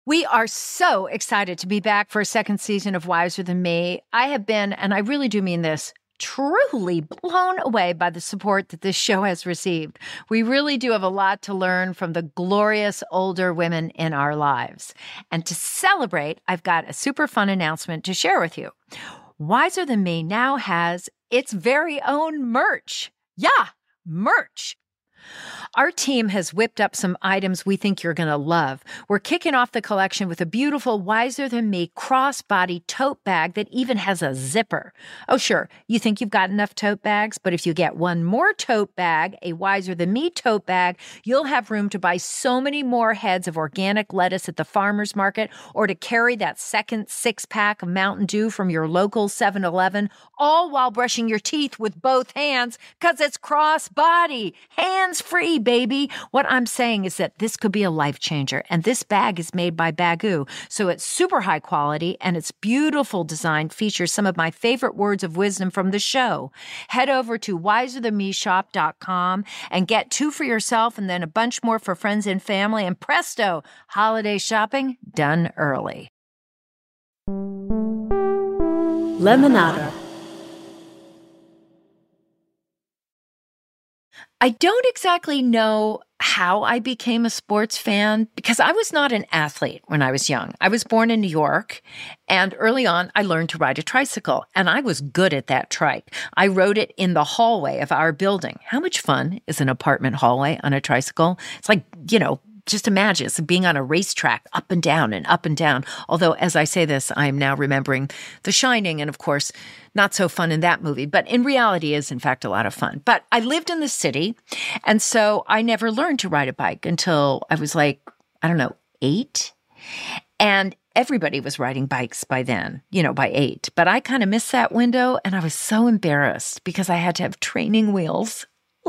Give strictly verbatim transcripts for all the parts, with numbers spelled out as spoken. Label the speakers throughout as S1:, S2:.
S1: We are so excited to be back for a second season of Wiser Than Me. I have been, and I really do mean this, truly blown away by the support that this show has received. We really do have a lot to learn from the glorious older women in our lives. And to celebrate, I've got a super fun announcement to share with you. Wiser Than Me now has its very own merch. Yeah, merch. Our team has whipped up some items we think you're going to love. We're kicking off the collection with a beautiful Wiser Than Me crossbody tote bag that even has a zipper. Oh, sure, you think you've got enough tote bags, but if you get one more tote bag, a Wiser Than Me tote bag, you'll have room to buy so many more heads of organic lettuce at the farmer's market or to carry that second six-pack of Mountain Dew from your local seven eleven, all while brushing your teeth with both hands because it's crossbody, hands-free, baby. What I'm saying is that this could be a life changer, and this bag is made by Baggu, so it's super high quality, and its beautiful design features some of my favorite words of wisdom from the show. Head over to wiser than me shop dot com and get two for yourself and then a bunch more for friends and family, and presto, holiday shopping done early.
S2: Lemonada.
S1: I don't exactly know how I became a sports fan because I was not an athlete when I was young. I was born in New York, and early on, I learned to ride a tricycle, and I was good at that trike. I rode it in the hallway of our building. How much fun is an apartment hallway on a tricycle? It's like, you know, just imagine it's being on a racetrack up and down and up and down. Although, as I say this, I'm now remembering The Shining, and of course, not so fun in that movie, but in reality is in fact a lot of fun. But I lived in the city, and so I never learned to ride a bike until I was like, I don't know, eight. And everybody was riding bikes by then, you know, by eight. But I kind of missed that window, and I was so embarrassed because I had to have training wheels.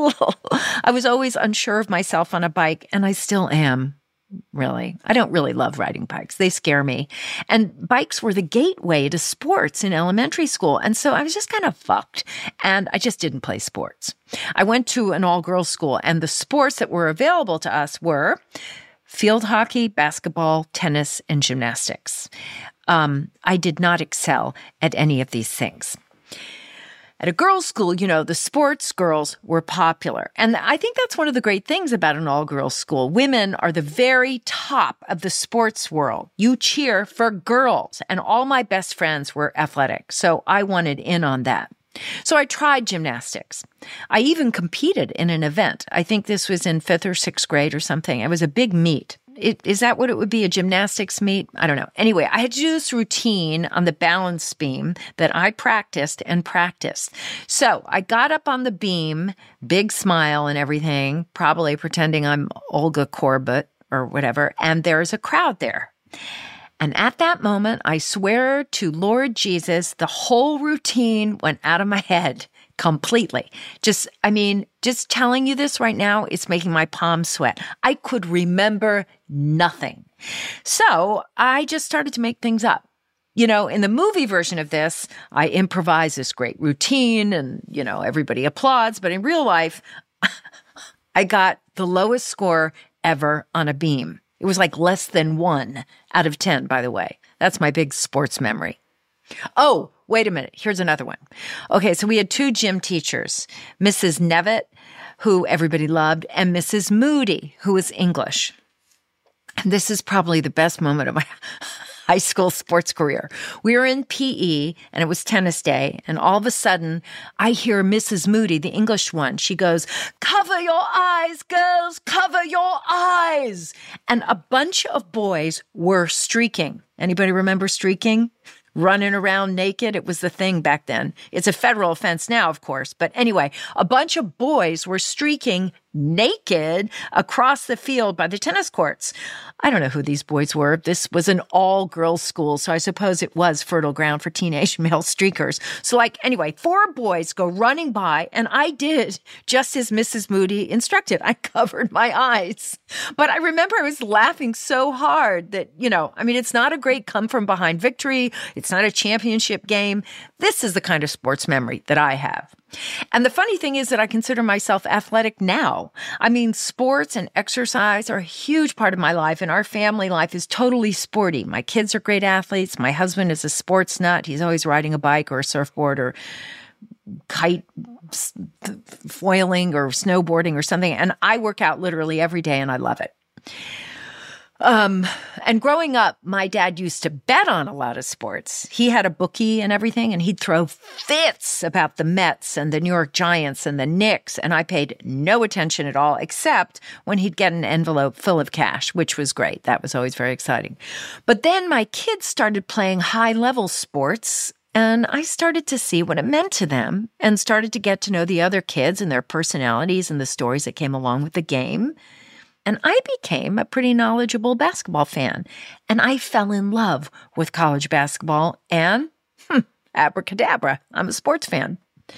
S1: I was always unsure of myself on a bike, and I still am, really. I don't really love riding bikes. They scare me. And bikes were the gateway to sports in elementary school, and so I was just kind of fucked, and I just didn't play sports. I went to an all-girls school, and the sports that were available to us were field hockey, basketball, tennis, and gymnastics. Um, I did not excel at any of these things. At a girls' school, you know, the sports girls were popular. And I think that's one of the great things about an all-girls school. Women are the very top of the sports world. You cheer for girls. And all my best friends were athletic, so I wanted in on that. So I tried gymnastics. I even competed in an event. I think this was in fifth or sixth grade or something. It was a big meet. It, is that what it would be, a gymnastics meet? I don't know. Anyway, I had to do this routine on the balance beam that I practiced and practiced. So I got up on the beam, big smile and everything, probably pretending I'm Olga Korbut or whatever, and there's a crowd there. And at that moment, I swear to Lord Jesus, the whole routine went out of my head completely. Just, I mean, just telling you this right now, it's making my palms sweat. I could remember nothing. So I just started to make things up. You know, in the movie version of this, I improvise this great routine and, you know, everybody applauds. But in real life, I got the lowest score ever on a beam. It was like less than one out of ten, by the way. That's my big sports memory. Oh, wait a minute. Here's another one. Okay, so we had two gym teachers, Missus Nevitt, who everybody loved, and Missus Moody, who was English. And this is probably the best moment of my high school sports career. We were in P E, and it was tennis day, and all of a sudden, I hear Missus Moody, the English one. She goes, "Cover your eyes, girls, cover your eyes." And a bunch of boys were streaking. Anybody remember streaking? Running around naked. It was the thing back then. It's a federal offense now, of course. But anyway, a bunch of boys were streaking naked across the field by the tennis courts. I don't know who these boys were. This was an all-girls school, so I suppose it was fertile ground for teenage male streakers. So like, anyway, four boys go running by, and I did just as Missus Moody instructed. I covered my eyes. But I remember I was laughing so hard that, you know, I mean, it's not a great come-from-behind victory. It's not a championship game. This is the kind of sports memory that I have. And the funny thing is that I consider myself athletic now. I mean, sports and exercise are a huge part of my life, and our family life is totally sporty. My kids are great athletes. My husband is a sports nut. He's always riding a bike or a surfboard or kite foiling or snowboarding or something. And I work out literally every day, and I love it. Um, and growing up, my dad used to bet on a lot of sports. He had a bookie and everything, and he'd throw fits about the Mets and the New York Giants and the Knicks, and I paid no attention at all, except when he'd get an envelope full of cash, which was great. That was always very exciting. But then my kids started playing high-level sports, and I started to see what it meant to them and started to get to know the other kids and their personalities and the stories that came along with the game. And I became a pretty knowledgeable basketball fan. And I fell in love with college basketball and, hmm, abracadabra, I'm a sports fan.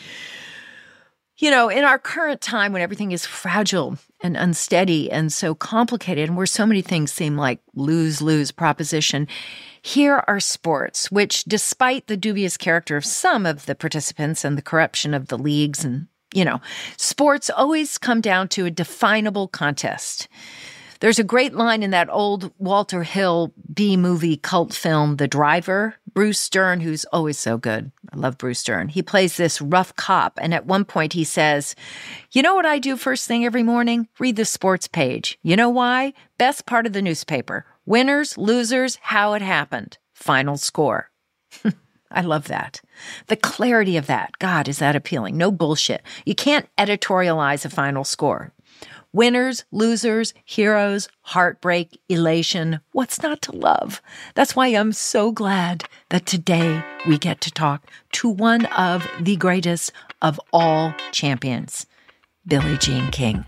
S1: You know, in our current time when everything is fragile and unsteady and so complicated and where so many things seem like lose-lose proposition, here are sports which, despite the dubious character of some of the participants and the corruption of the leagues and You know, sports always come down to a definable contest. There's a great line in that old Walter Hill B-movie cult film, The Driver. Bruce Stern, who's always so good. I love Bruce Stern. He plays this rough cop, and at one point he says, "You know what I do first thing every morning? Read the sports page. You know why? Best part of the newspaper. Winners, losers, how it happened. Final score." I love that. The clarity of that. God, is that appealing? No bullshit. You can't editorialize a final score. Winners, losers, heroes, heartbreak, elation. What's not to love? That's why I'm so glad that today we get to talk to one of the greatest of all champions, Billie Jean King.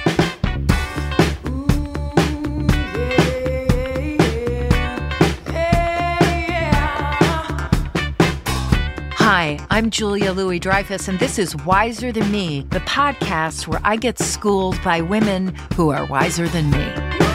S1: Hi, I'm Julia Louis-Dreyfus, and this is Wiser Than Me, the podcast where I get schooled by women who are wiser than me.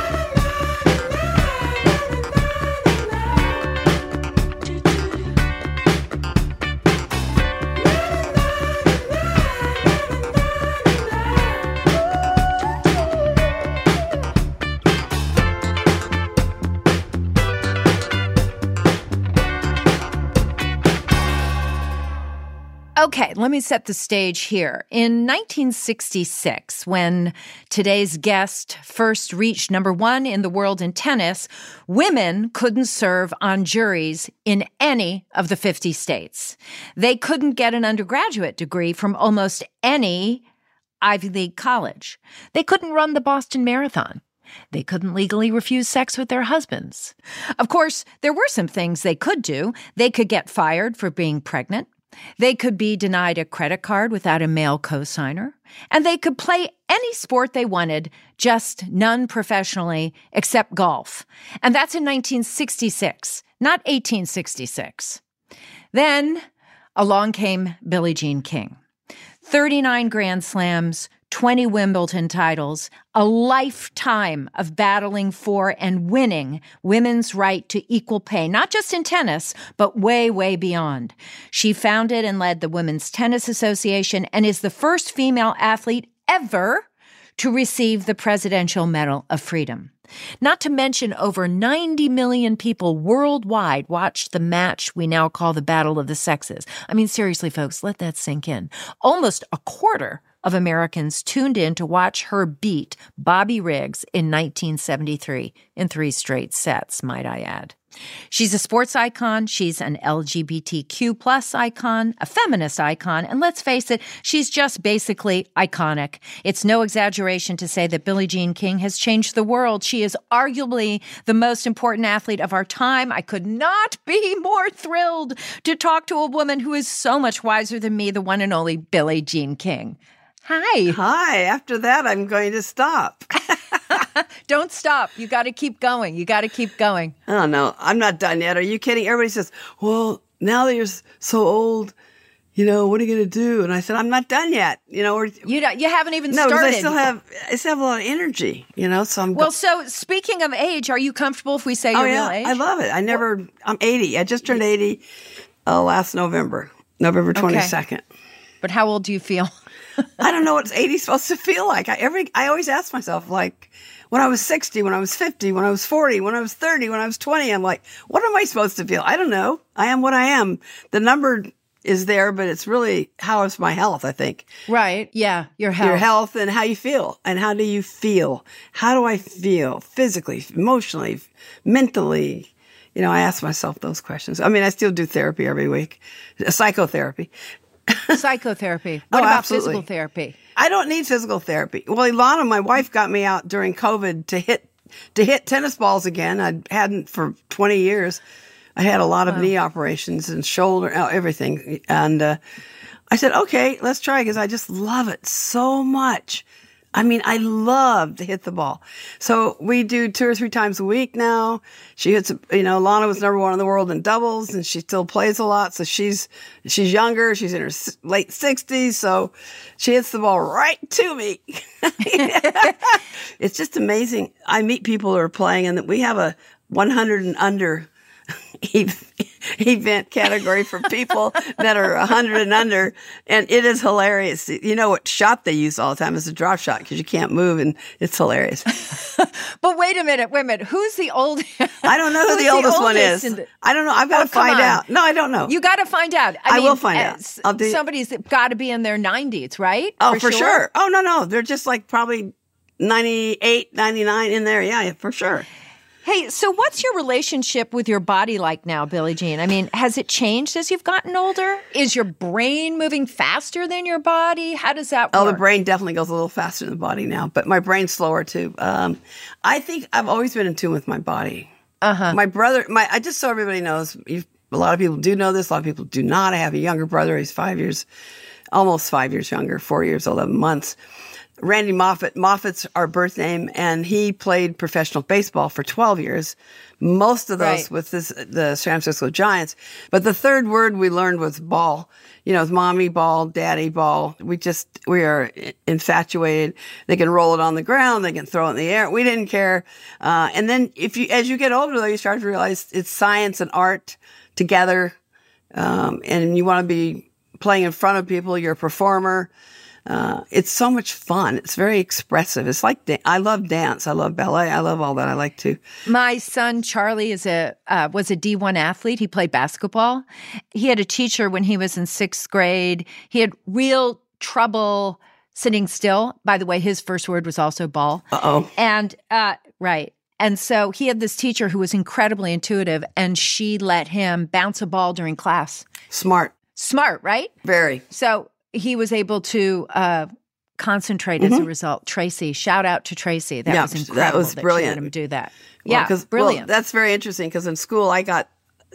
S1: Okay, let me set the stage here. In nineteen sixty-six, when today's guest first reached number one in the world in tennis, women couldn't serve on juries in any of the fifty states. They couldn't get an undergraduate degree from almost any Ivy League college. They couldn't run the Boston Marathon. They couldn't legally refuse sex with their husbands. Of course, there were some things they could do. They could get fired for being pregnant. They could be denied a credit card without a male cosigner, and they could play any sport they wanted, just none professionally except golf. And that's in nineteen sixty-six, not eighteen sixty-six. Then along came Billie Jean King. thirty-nine Grand Slams, twenty Wimbledon titles, a lifetime of battling for and winning women's right to equal pay, not just in tennis, but way, way beyond. She founded and led the Women's Tennis Association and is the first female athlete ever to receive the Presidential Medal of Freedom. Not to mention over ninety million people worldwide watched the match we now call the Battle of the Sexes. I mean, seriously, folks, let that sink in. Almost a quarter of Americans tuned in to watch her beat Bobby Riggs in nineteen seventy-three in three straight sets, might I add. She's a sports icon, she's an L G B T Q plus icon, a feminist icon, and let's face it, she's just basically iconic. It's no exaggeration to say that Billie Jean King has changed the world. She is arguably the most important athlete of our time. I could not be more thrilled to talk to a woman who is so much wiser than me, the one and only Billie Jean King. Hi.
S3: Hi. After that, I'm going to stop.
S1: Don't stop. You got to keep going. You got to keep going.
S3: Oh, no, I'm not done yet. Are you kidding? Everybody says, well, now that you're so old, you know, what are you going to do? And I said, I'm not done yet. You know, we're,
S1: you don't, you haven't even
S3: no,
S1: started.
S3: No, I still have, I still have a lot of energy, you know, so I'm.
S1: Well, go- so speaking of age, are you comfortable if we say
S3: oh,
S1: your
S3: yeah,
S1: real age?
S3: I love it. I never, well, I'm eighty. I just turned eighty uh, last November, November twenty-second.
S1: Okay. But how old do you feel?
S3: I don't know what eighty supposed to feel like. I every I always ask myself, like, when I was sixty, when I was fifty, when I was forty, when I was thirty, when I was twenty, I'm like, what am I supposed to feel? I don't know. I am what I am. The number is there, but it's really how is my health, I think.
S1: Right. Yeah. Your health.
S3: Your health and how you feel. And how do you feel? How do I feel physically, emotionally, mentally? You know, I ask myself those questions. I mean, I still do therapy every week, psychotherapy.
S1: Psychotherapy. What
S3: Oh,
S1: about
S3: absolutely.
S1: physical therapy?
S3: I don't need physical therapy. Well, Ilana, my wife, got me out during COVID to hit to hit tennis balls again. I hadn't for twenty years. I had a lot of
S1: Wow.
S3: knee operations and shoulder, uh, everything. And uh, I said, okay, let's try because I just love it so much. I mean, I love to hit the ball. So we do two or three times a week now. She hits, you know, Lana was number one in the world in doubles and she still plays a lot. So she's, she's younger. She's in her s- late sixties. So she hits the ball right to me. It's just amazing. I meet people who are playing and we have a one hundred and under event category for people that are one hundred and under, and it is hilarious. You know what shot they use all the time is a drop shot because you can't move, and it's hilarious.
S1: But wait a minute, wait a minute. Who's the old?
S3: I don't know who
S1: Who's
S3: the oldest one
S1: oldest
S3: is.
S1: in the-
S3: I don't know. I've got
S1: Oh,
S3: to
S1: come
S3: find
S1: on.
S3: out. No, I don't know.
S1: You got to find out.
S3: I
S1: mean,
S3: will find
S1: uh,
S3: out.
S1: s-
S3: I'll do-
S1: Somebody's got to be in their nineties, right?
S3: oh, for, sure. Oh, no, no. They're just like probably ninety-eight, ninety-nine in there. Yeah, for sure.
S1: Hey, so what's your relationship with your body like now, Billie Jean? I mean, has it changed as you've gotten older? Is your brain moving faster than your body? How does that work?
S3: Oh, the brain definitely goes a little faster than the body now, but my brain's slower too. Um, I think I've always been in tune with my body.
S1: Uh-huh.
S3: My brother, my I just so everybody knows, you've, a lot of people do know this, a lot of people do not. I have a younger brother. He's five years, almost five years younger, four years, eleven months. Randy Moffat. Moffat's our birth name, and he played professional baseball for twelve years, most of those
S1: Right.
S3: with this, the San Francisco Giants. But the third word we learned was ball. You know, it's mommy ball, daddy ball. We just, we are infatuated. They can roll it on the ground. They can throw it in the air. We didn't care. Uh, and then if you, as you get older though, you start to realize it's science and art together. Um, and you want to be playing in front of people. You're a performer. Uh, it's so much fun. It's very expressive. It's like, da- I love dance. I love ballet. I love all that. I like to.
S1: My son Charlie is a uh, was a D one athlete. He played basketball. He had a teacher when he was in sixth grade. He had real trouble sitting still. By the way, his first word was also ball.
S3: Uh-oh.
S1: And uh, right. And so he had this teacher who was incredibly intuitive, and she let him bounce a ball during class.
S3: Smart.
S1: Smart, right?
S3: Very.
S1: So he was able to uh, concentrate as a result. Tracy, shout out to Tracy. That
S3: Mm-hmm. Yeah,
S1: was
S3: that
S1: incredible.
S3: was
S1: that she
S3: brilliant.
S1: let him do that.
S3: Well,
S1: yeah,
S3: 'cause-
S1: brilliant.
S3: Well, that's very interesting because in school I got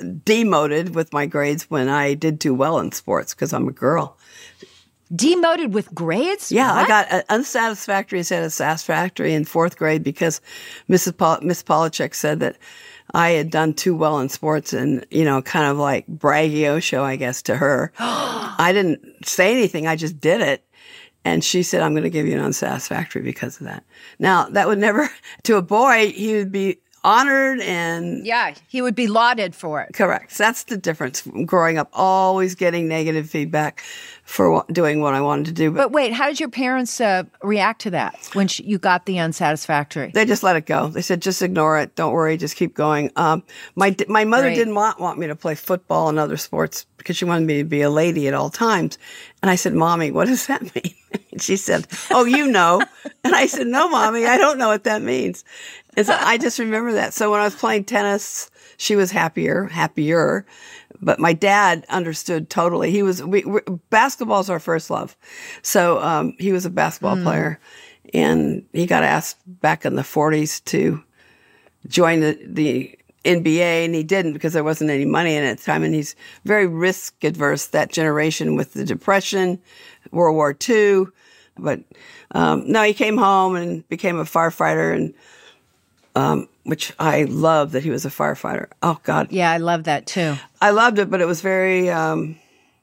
S3: demoted with my grades when I did too well in sports because I'm a girl.
S1: Demoted with grades?
S3: Yeah,
S1: What?
S3: I got uh, unsatisfactory instead of satisfactory in fourth grade because Missus Pol- Miss Polachek said that I had done too well in sports and, you know, kind of like braggadocio, I guess, to her. I didn't say anything. I just did it. And she said, I'm going to give you an unsatisfactory because of that. Now, that would never, to a boy, he would be honored and
S1: Yeah, he would be lauded for it.
S3: correct. That's the difference from growing up, always getting negative feedback for wa- doing what I wanted to do. But,
S1: But wait, how did your parents uh, react to that when sh- you got the unsatisfactory?
S3: they just let it go. They said, just ignore it. Don't worry. Just keep going. Um, my, my mother
S1: Great.
S3: didn't want, want me to play football and other sports because she wanted me to be a lady at all times. And I said, Mommy, what does that mean? And she said, oh, you know. And I said, no, Mommy, I don't know what that means. And so I just remember that. So when I was playing tennis, she was happier, happier. But my dad understood totally. He was, we, we, basketball's our first love. So, um, he was a basketball player and he got asked back in the forties to join the, the N B A and he didn't because there wasn't any money in it at the time. And he's very risk adverse, that generation with the Depression, World War Two. But, um, no, he came home and became a firefighter and, um, which I love that he was a firefighter. Oh God.
S1: Yeah, I love that too.
S3: I loved it, but it was very um,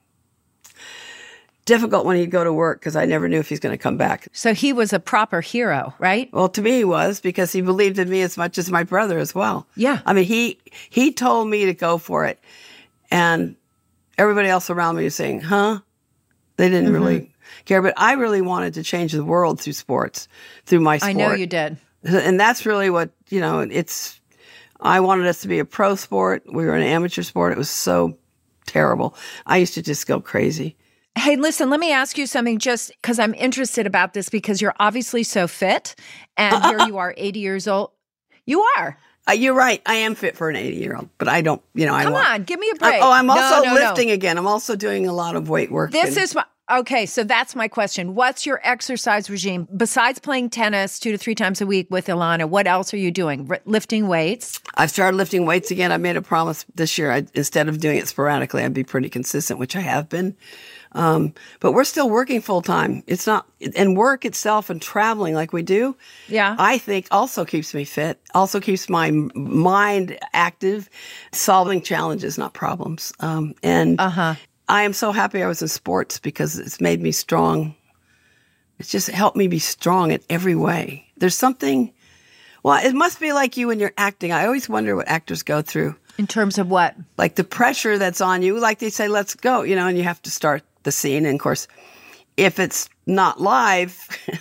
S3: difficult when he'd go to work because I never knew if he's going to come back.
S1: So he was a proper hero, right?
S3: Well, to me, he was because he believed in me as much as my brother as well.
S1: Yeah.
S3: I mean, he he told me to go for it, and everybody else around me was saying, "Huh?" They didn't mm-hmm. really care. But I really wanted to change the world through sports, through my sport.
S1: I know you did.
S3: And that's really what, you know, it's, I wanted us to be a pro sport. We were an amateur sport. It was so terrible. I used to just go crazy.
S1: Hey, listen, let me ask you something just because I'm interested about this because you're obviously so fit and here you are eighty years old. You are.
S3: Uh, you're right. I am fit for an eighty-year-old, but I don't, you know, I
S1: Come
S3: want,
S1: on, give me a break.
S3: I, oh, I'm also
S1: no, no,
S3: lifting
S1: no.
S3: again. I'm also doing a lot of weight work.
S1: This
S3: and,
S1: is my, okay, so that's my question. What's your exercise regime? Besides playing tennis two to three times a week with Ilana, what else are you doing? R- lifting weights?
S3: I've started lifting weights again. I made a promise this year. I, instead of doing it sporadically, I'd be pretty consistent, which I have been. Um, but we're still working full time. It's not, and work itself and traveling like we do.
S1: Yeah.
S3: I think also keeps me fit, also keeps my mind active, solving challenges, not problems. Um, and
S1: uh-huh.
S3: I am so happy I was in sports because it's made me strong. It's just helped me be strong in every way. There's something, well, it must be like you when you're acting. I always wonder what actors go through.
S1: In terms of what?
S3: Like the pressure that's on you, like they say, let's go, you know, and you have to start the scene. And of course, if it's not live,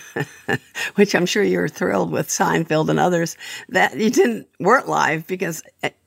S3: which I'm sure you're thrilled with Seinfeld and others, that you didn't, weren't live because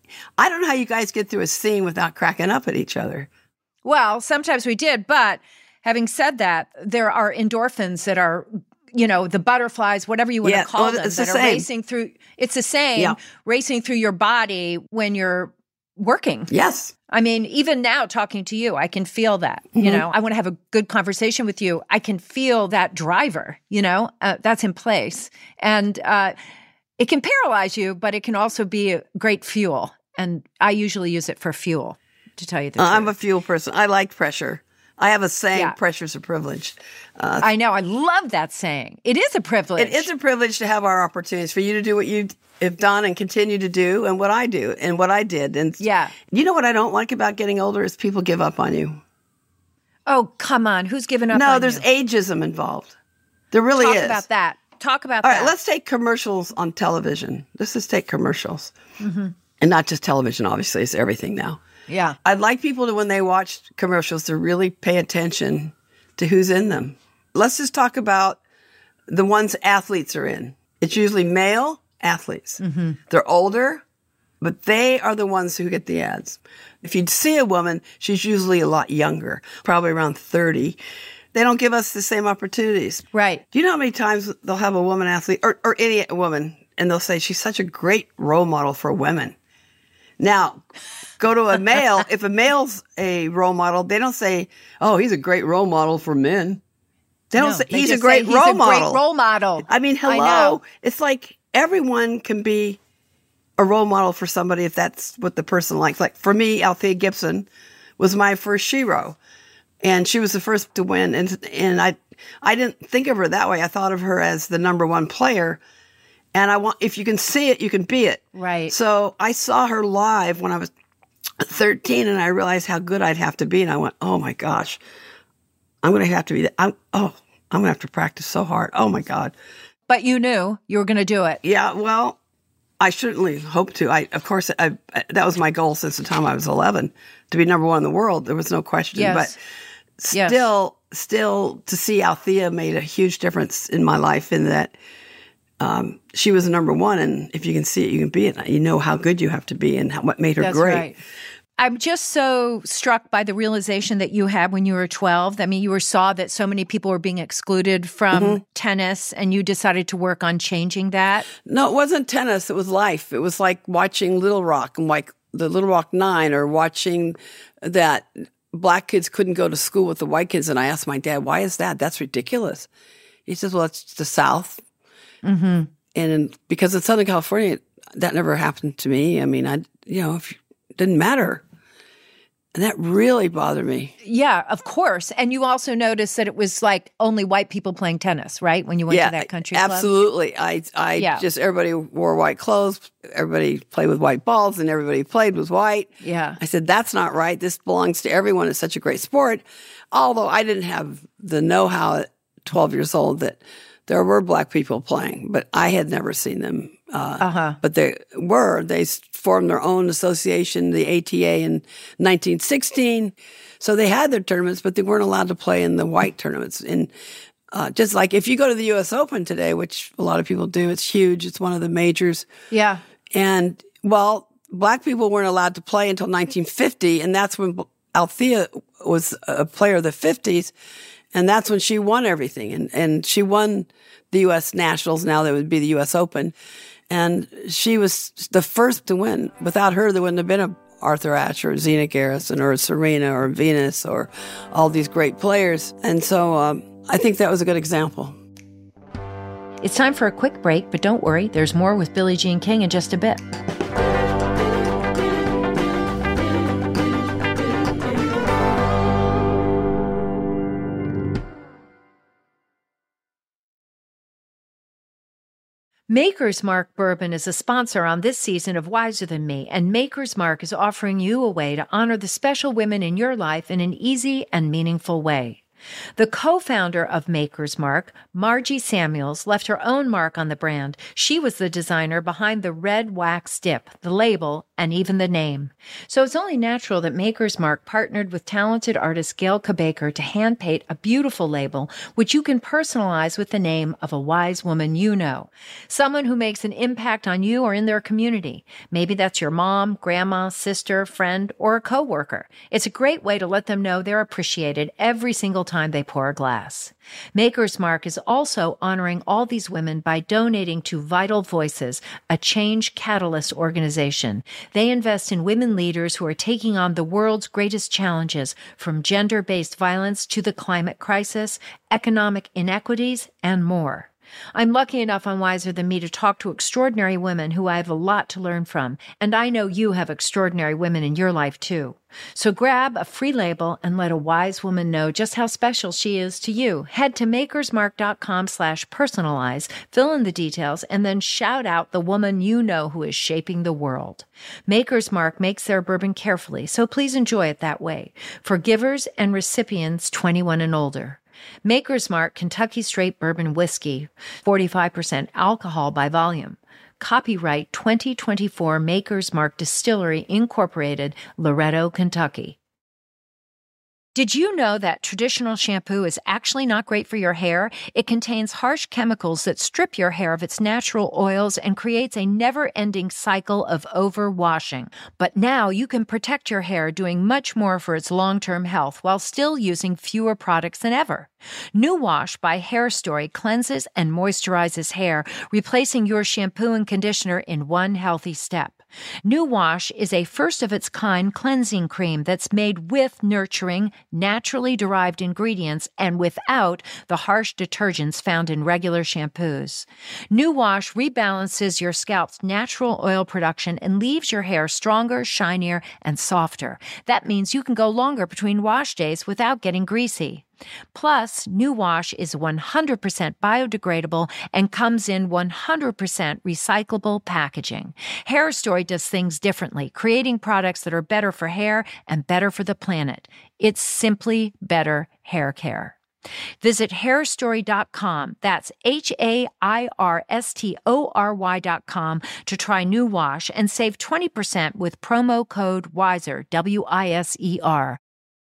S3: I don't know how you guys get through a scene without cracking up at each other.
S1: Well, sometimes we did, but having said that, there are endorphins that are, you know, the butterflies, whatever you want
S3: yeah,
S1: to call
S3: well,
S1: them,
S3: it's
S1: that
S3: the
S1: are
S3: same.
S1: racing through, it's the same,
S3: yeah.
S1: racing through your body when you're working.
S3: Yes.
S1: I mean, even now talking to you, I can feel that,
S3: Mm-hmm.
S1: you know, I want to have a good conversation with you. I can feel that driver, you know, uh, that's in place. And uh, it can paralyze you, but it can also be a great fuel. And I usually use it for fuel, to tell you the
S3: uh,
S1: truth.
S3: I'm a fuel person. I like pressure. I have a saying,
S1: Yeah.
S3: pressure's a privilege. Uh,
S1: I know. I love that saying. It is a privilege.
S3: It is a privilege to have our opportunities for you to do what you have done and continue to do and what I do and what I did. And
S1: Yeah.
S3: you know what I don't like about getting older is people give up on you.
S1: Oh, come on. Who's giving up
S3: No,
S1: on
S3: there's
S1: you?
S3: ageism involved. There really
S1: Talk
S3: is.
S1: about that. Talk about
S3: All
S1: that.
S3: right, let's take commercials on television. Let's just take commercials. Mm-hmm. And not just television, obviously. It's everything now.
S1: Yeah.
S3: I'd like people to, when they watch commercials, to really pay attention to who's in them. Let's just talk about the ones athletes are in. It's usually male athletes. Mm-hmm. They're older, but they are the ones who get the ads. If you'd see a woman, she's usually a lot younger, probably around thirty. They don't give us the same opportunities.
S1: Right.
S3: Do you know how many times they'll have a woman athlete, or, or any woman, and they'll say, she's such a great role model for women. Now, go to a male. If a male's a role model, they don't say, oh, he's a great role model for men. They don't
S1: No,
S3: say,
S1: they
S3: he's a
S1: just
S3: great
S1: say,
S3: role
S1: he's a
S3: model.
S1: Great role model.
S3: I mean, hello.
S1: I know.
S3: It's like everyone can be a role model for somebody if that's what the person likes. Like for me, Althea Gibson was my first shero, and she was the first to win. And and I I didn't think of her that way. I thought of her as the number one player. And I want, if you can see it, you can be it.
S1: Right.
S3: So I saw her live when I was thirteen, and I realized how good I'd have to be. And I went, oh my gosh, I'm going to have to be that. I'm, oh, I'm going to have to practice so hard. Oh my God.
S1: But you knew you were going to do it.
S3: Yeah, well, I certainly hope to. I, of course, I, I, that was my goal since the time I was eleven, to be number one in the world. There was no question.
S1: Yes.
S3: But
S1: Yes.
S3: still, still to see Althea made a huge difference in my life in that um, she was number one. And if you can see it, you can be it. You know how good you have to be and how, what made her
S1: That's
S3: great.
S1: right. I'm just so struck by the realization that you had when you were twelve. I mean, you were saw that so many people were being excluded from mm-hmm. tennis, and you decided to work on changing that.
S3: No, it wasn't tennis. It was life. It was like watching Little Rock and like the Little Rock Nine, or watching that black kids couldn't go to school with the white kids. And I asked my dad, why is that? That's ridiculous. He says, well, it's the South. Mm-hmm. And because in Southern California, that never happened to me. I mean, I, you know, if, it didn't matter. And that really bothered me.
S1: Yeah, of course. And you also noticed that it was like only white people playing tennis, right? When you went
S3: yeah,
S1: to that country club?
S3: Absolutely. I, I
S1: yeah.
S3: just, everybody wore white clothes. Everybody played with white balls, and everybody played with white.
S1: Yeah.
S3: I said, that's not right. This belongs to everyone. It's such a great sport. Although I didn't have the know-how at twelve years old that there were black people playing, but I had never seen them. Uh,
S1: Uh-huh.
S3: But they were. They formed their own association, the A T A, in nineteen sixteen. So they had their tournaments, but they weren't allowed to play in the white tournaments. And uh, just like if you go to the U S Open today, which a lot of people do, it's huge. It's one of the majors.
S1: Yeah.
S3: And, well, black people weren't allowed to play until nineteen fifty, and that's when Althea was a player of the fifties, and that's when she won everything. And, and she won the U S Nationals, now that would be the U S Open. And she was the first to win. Without her, there wouldn't have been a Arthur Ashe or Zina Garrison or Serena or Venus or all these great players. And so um, I think that was a good example.
S1: It's time for a quick break, but don't worry, there's more with Billie Jean King in just a bit. Maker's Mark Bourbon is a sponsor on this season of Wiser Than Me, and Maker's Mark is offering you a way to honor the special women in your life in an easy and meaningful way. The co-founder of Maker's Mark, Margie Samuels, left her own mark on the brand. She was the designer behind the red wax dip, the label, and even the name. So it's only natural that Maker's Mark partnered with talented artist Gail Kabaker to hand paint a beautiful label, which you can personalize with the name of a wise woman you know, someone who makes an impact on you or in their community. Maybe that's your mom, grandma, sister, friend, or a coworker. It's a great way to let them know they're appreciated every single time they pour a glass. Maker's Mark is also honoring all these women by donating to Vital Voices, a change catalyst organization. They invest in women leaders who are taking on the world's greatest challenges, from gender-based violence to the climate crisis, economic inequities, and more. I'm lucky enough on Wiser Than Me to talk to extraordinary women who I have a lot to learn from, and I know you have extraordinary women in your life too. So grab a free label and let a wise woman know just how special she is to you. Head to makersmark.com slash personalize, fill in the details, and then shout out the woman you know who is shaping the world. Maker's Mark makes their bourbon carefully, so please enjoy it that way. For givers and recipients twenty-one and older. Maker's Mark Kentucky Straight Bourbon Whiskey, forty-five percent alcohol by volume. Copyright twenty twenty-four Maker's Mark Distillery, Incorporated, Loretto, Kentucky. Did you know that traditional shampoo is actually not great for your hair? It contains harsh chemicals that strip your hair of its natural oils and creates a never-ending cycle of overwashing. But now you can protect your hair doing much more for its long-term health while still using fewer products than ever. New Wash by Hair Story cleanses and moisturizes hair, replacing your shampoo and conditioner in one healthy step. New Wash is a first-of-its-kind cleansing cream that's made with nurturing, naturally derived ingredients and without the harsh detergents found in regular shampoos. New Wash rebalances your scalp's natural oil production and leaves your hair stronger, shinier, and softer. That means you can go longer between wash days without getting greasy. Plus, New Wash is one hundred percent biodegradable and comes in one hundred percent recyclable packaging. Hair Story does things differently, creating products that are better for hair and better for the planet. It's simply better hair care. Visit hair story dot com, that's H A I R S T O R Y dot com, to try New Wash and save twenty percent with promo code WISER, W I S E R.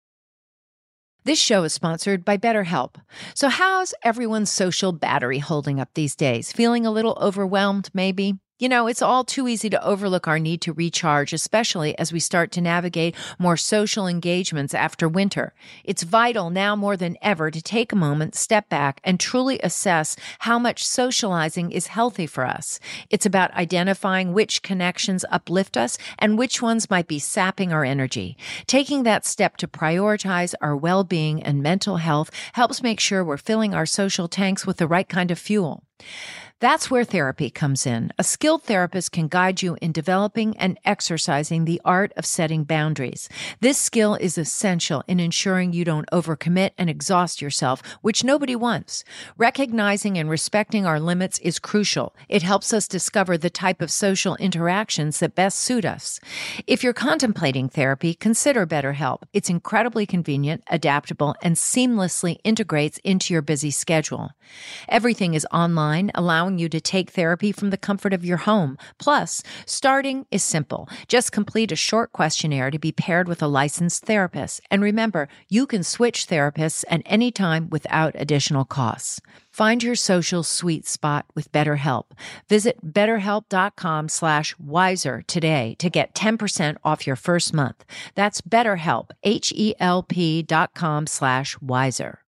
S1: This show is sponsored by BetterHelp. So how's everyone's social battery holding up these days? Feeling a little overwhelmed, maybe? You know, it's all too easy to overlook our need to recharge, especially as we start to navigate more social engagements after winter. It's vital now more than ever to take a moment, step back, and truly assess how much socializing is healthy for us. It's about identifying which connections uplift us and which ones might be sapping our energy. Taking that step to prioritize our well-being and mental health helps make sure we're filling our social tanks with the right kind of fuel. That's where therapy comes in. A skilled therapist can guide you in developing and exercising the art of setting boundaries. This skill is essential in ensuring you don't overcommit and exhaust yourself, which nobody wants. Recognizing and respecting our limits is crucial. It helps us discover the type of social interactions that best suit us. If you're contemplating therapy, consider BetterHelp. It's incredibly convenient, adaptable, and seamlessly integrates into your busy schedule. Everything is online, allowing allowing you to take therapy from the comfort of your home. Plus, starting is simple. Just complete a short questionnaire to be paired with a licensed therapist. And remember, you can switch therapists at any time without additional costs. Find your social sweet spot with BetterHelp. Visit betterhelp.com slash wiser today to get ten percent off your first month. That's BetterHelp, H-E-L-P dot com slash wiser.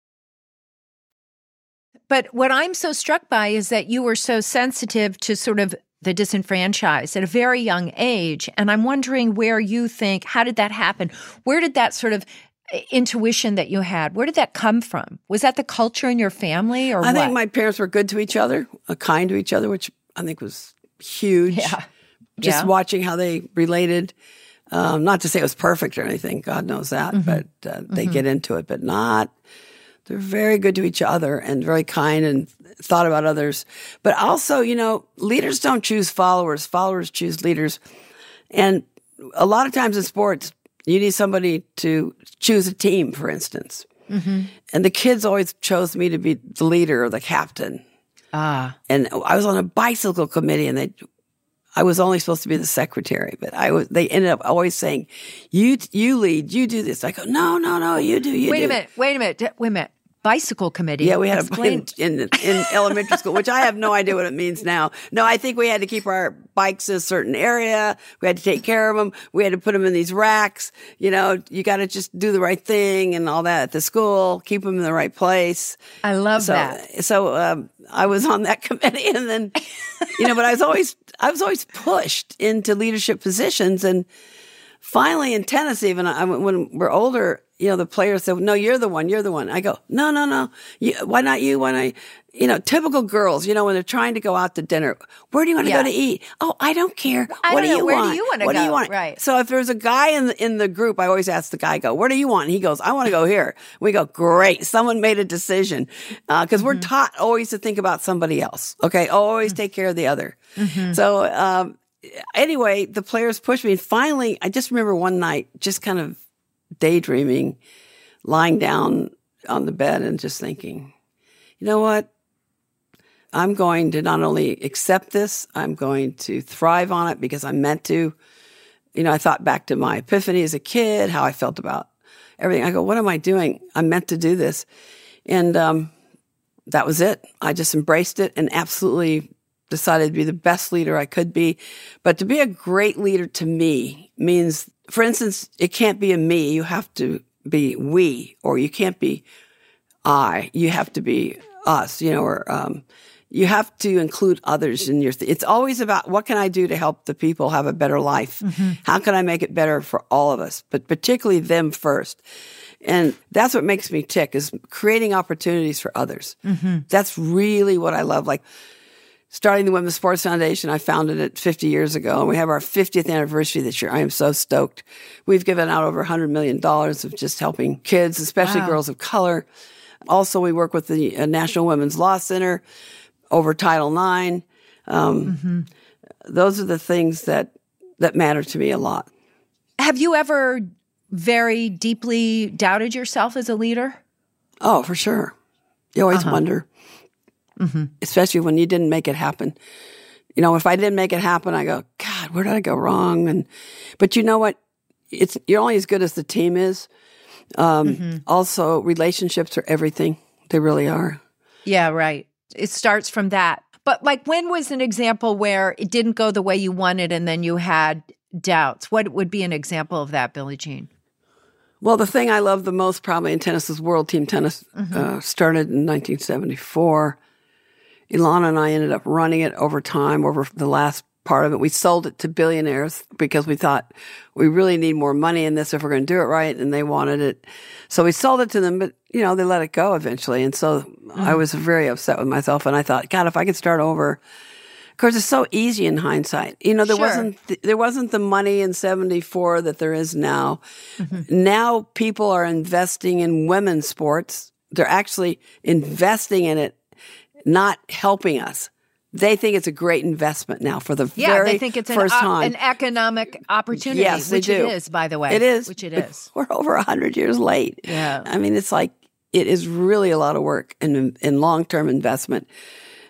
S1: But what I'm so struck by is that you were so sensitive to sort of the disenfranchised at a very young age. And I'm wondering where you think, how did that happen? Where did that sort of intuition that you had, where did that come from? Was that the culture in your family or
S3: I
S1: what?
S3: think my parents were good to each other, uh, kind to each other, which I think was huge.
S1: Yeah.
S3: Just
S1: yeah.
S3: watching how they related. Um, not to say it was perfect or anything, God knows that, mm-hmm. but uh, they mm-hmm. get into it, but not. They're very good to each other and very kind and thought about others. But also, you know, leaders don't choose followers. Followers choose leaders. And a lot of times in sports, you need somebody to choose a team, for instance. Mm-hmm. And the kids always chose me to be the leader or the captain.
S1: Ah.
S3: And I was on a bicycle committee, and they, I was only supposed to be the secretary, but I was. They ended up always saying, "You, you lead, you do this." I go, "No, no, no, you do, you
S1: wait
S3: do."
S1: Wait a minute, wait a minute, wait a minute. Bicycle committee.
S3: Yeah, we had
S1: Explain.
S3: a in, in in elementary school, which I have no idea what it means now. No, I think we had to keep our bikes in a certain area. We had to take care of them. We had to put them in these racks. You know, you got to just do the right thing and all that at the school. Keep them in the right place.
S1: I love
S3: so,
S1: that.
S3: So um, I was on that committee, and then you know, but I was always I was always pushed into leadership positions, and finally in tennis, even I, when we're older. You know, the players said, "No, you're the one. You're the one." I go, "No, no, no. You, why not you? Why not?" You know, typical girls. You know, when they're trying to go out to dinner, where do you want to
S1: yeah.
S3: go to eat? Oh, I don't care.
S1: I
S3: what
S1: don't
S3: do
S1: know.
S3: you
S1: Where
S3: want?
S1: do you want to
S3: what
S1: go?
S3: do you want?
S1: Right.
S3: So if there's a guy in the in the group, I always ask the guy, "Go, where do you want?" And he goes, "I want to go here." We go, "Great, someone made a decision," because uh, mm-hmm. we're taught always to think about somebody else. Okay, always mm-hmm. take care of the other. Mm-hmm. So um, anyway, the players pushed me, and finally, I just remember one night, just kind of daydreaming. Lying down on the bed and just thinking, you know what? I'm going to not only accept this, I'm going to thrive on it because I'm meant to. You know, I thought back to my epiphany as a kid, how I felt about everything. I go, what am I doing? I'm meant to do this. And um, that was it. I just embraced it and absolutely decided to be the best leader I could be. But to be a great leader to me means, for instance, it can't be a me. You have to be we, or you can't be I. You have to be us, you know, or um, you have to include others in your. Th- it's always about what can I do to help the people have a better life? Mm-hmm. How can I make it better for all of us, but particularly them first? And that's what makes me tick, is creating opportunities for others. Mm-hmm. That's really what I love. Like starting the Women's Sports Foundation, I founded it fifty years ago, and we have our fiftieth anniversary this year. I am so stoked. We've given out over one hundred million dollars of just helping kids, especially wow. girls of color. Also, we work with the uh, National Women's Law Center over Title nine. Um, mm-hmm. Those are the things that, that matter to me a lot.
S1: Have you ever very deeply doubted yourself as a leader?
S3: Oh, for sure. You always uh-huh. wonder. Mm-hmm. Especially when you didn't make it happen. You know, if I didn't make it happen, I go, God, where did I go wrong? And but you know what? It's you're only as good as the team is. Um, mm-hmm. Also, relationships are everything. They really are.
S1: Yeah, right. It starts from that. But like, when was an example where it didn't go the way you wanted, and then you had doubts? What would be an example of that, Billie Jean?
S3: Well, the thing I love the most probably in tennis is World Team Tennis. Mm-hmm. Uh, started in nineteen seventy-four. Ilana and I ended up running it over time, over the last part of it. We sold it to billionaires because we thought we really need more money in this if we're going to do it right, and they wanted it. So we sold it to them, but, you know, they let it go eventually. And so mm-hmm. I was very upset with myself, and I thought, God, if I could start over. Of course, it's so easy in hindsight. You know, there sure. wasn't th- there wasn't the money in seventy-four that there is now. Mm-hmm. Now people are investing in women's sports. They're actually investing in it, not helping us. They think it's a great investment now for the
S1: yeah,
S3: very
S1: they think it's
S3: first
S1: an,
S3: time.
S1: an economic opportunity,
S3: yes, they
S1: which
S3: do.
S1: it is, by the way.
S3: It is.
S1: Which it is.
S3: We're over one hundred years late.
S1: Yeah.
S3: I mean, it's like, it is really a lot of work and, and long-term investment.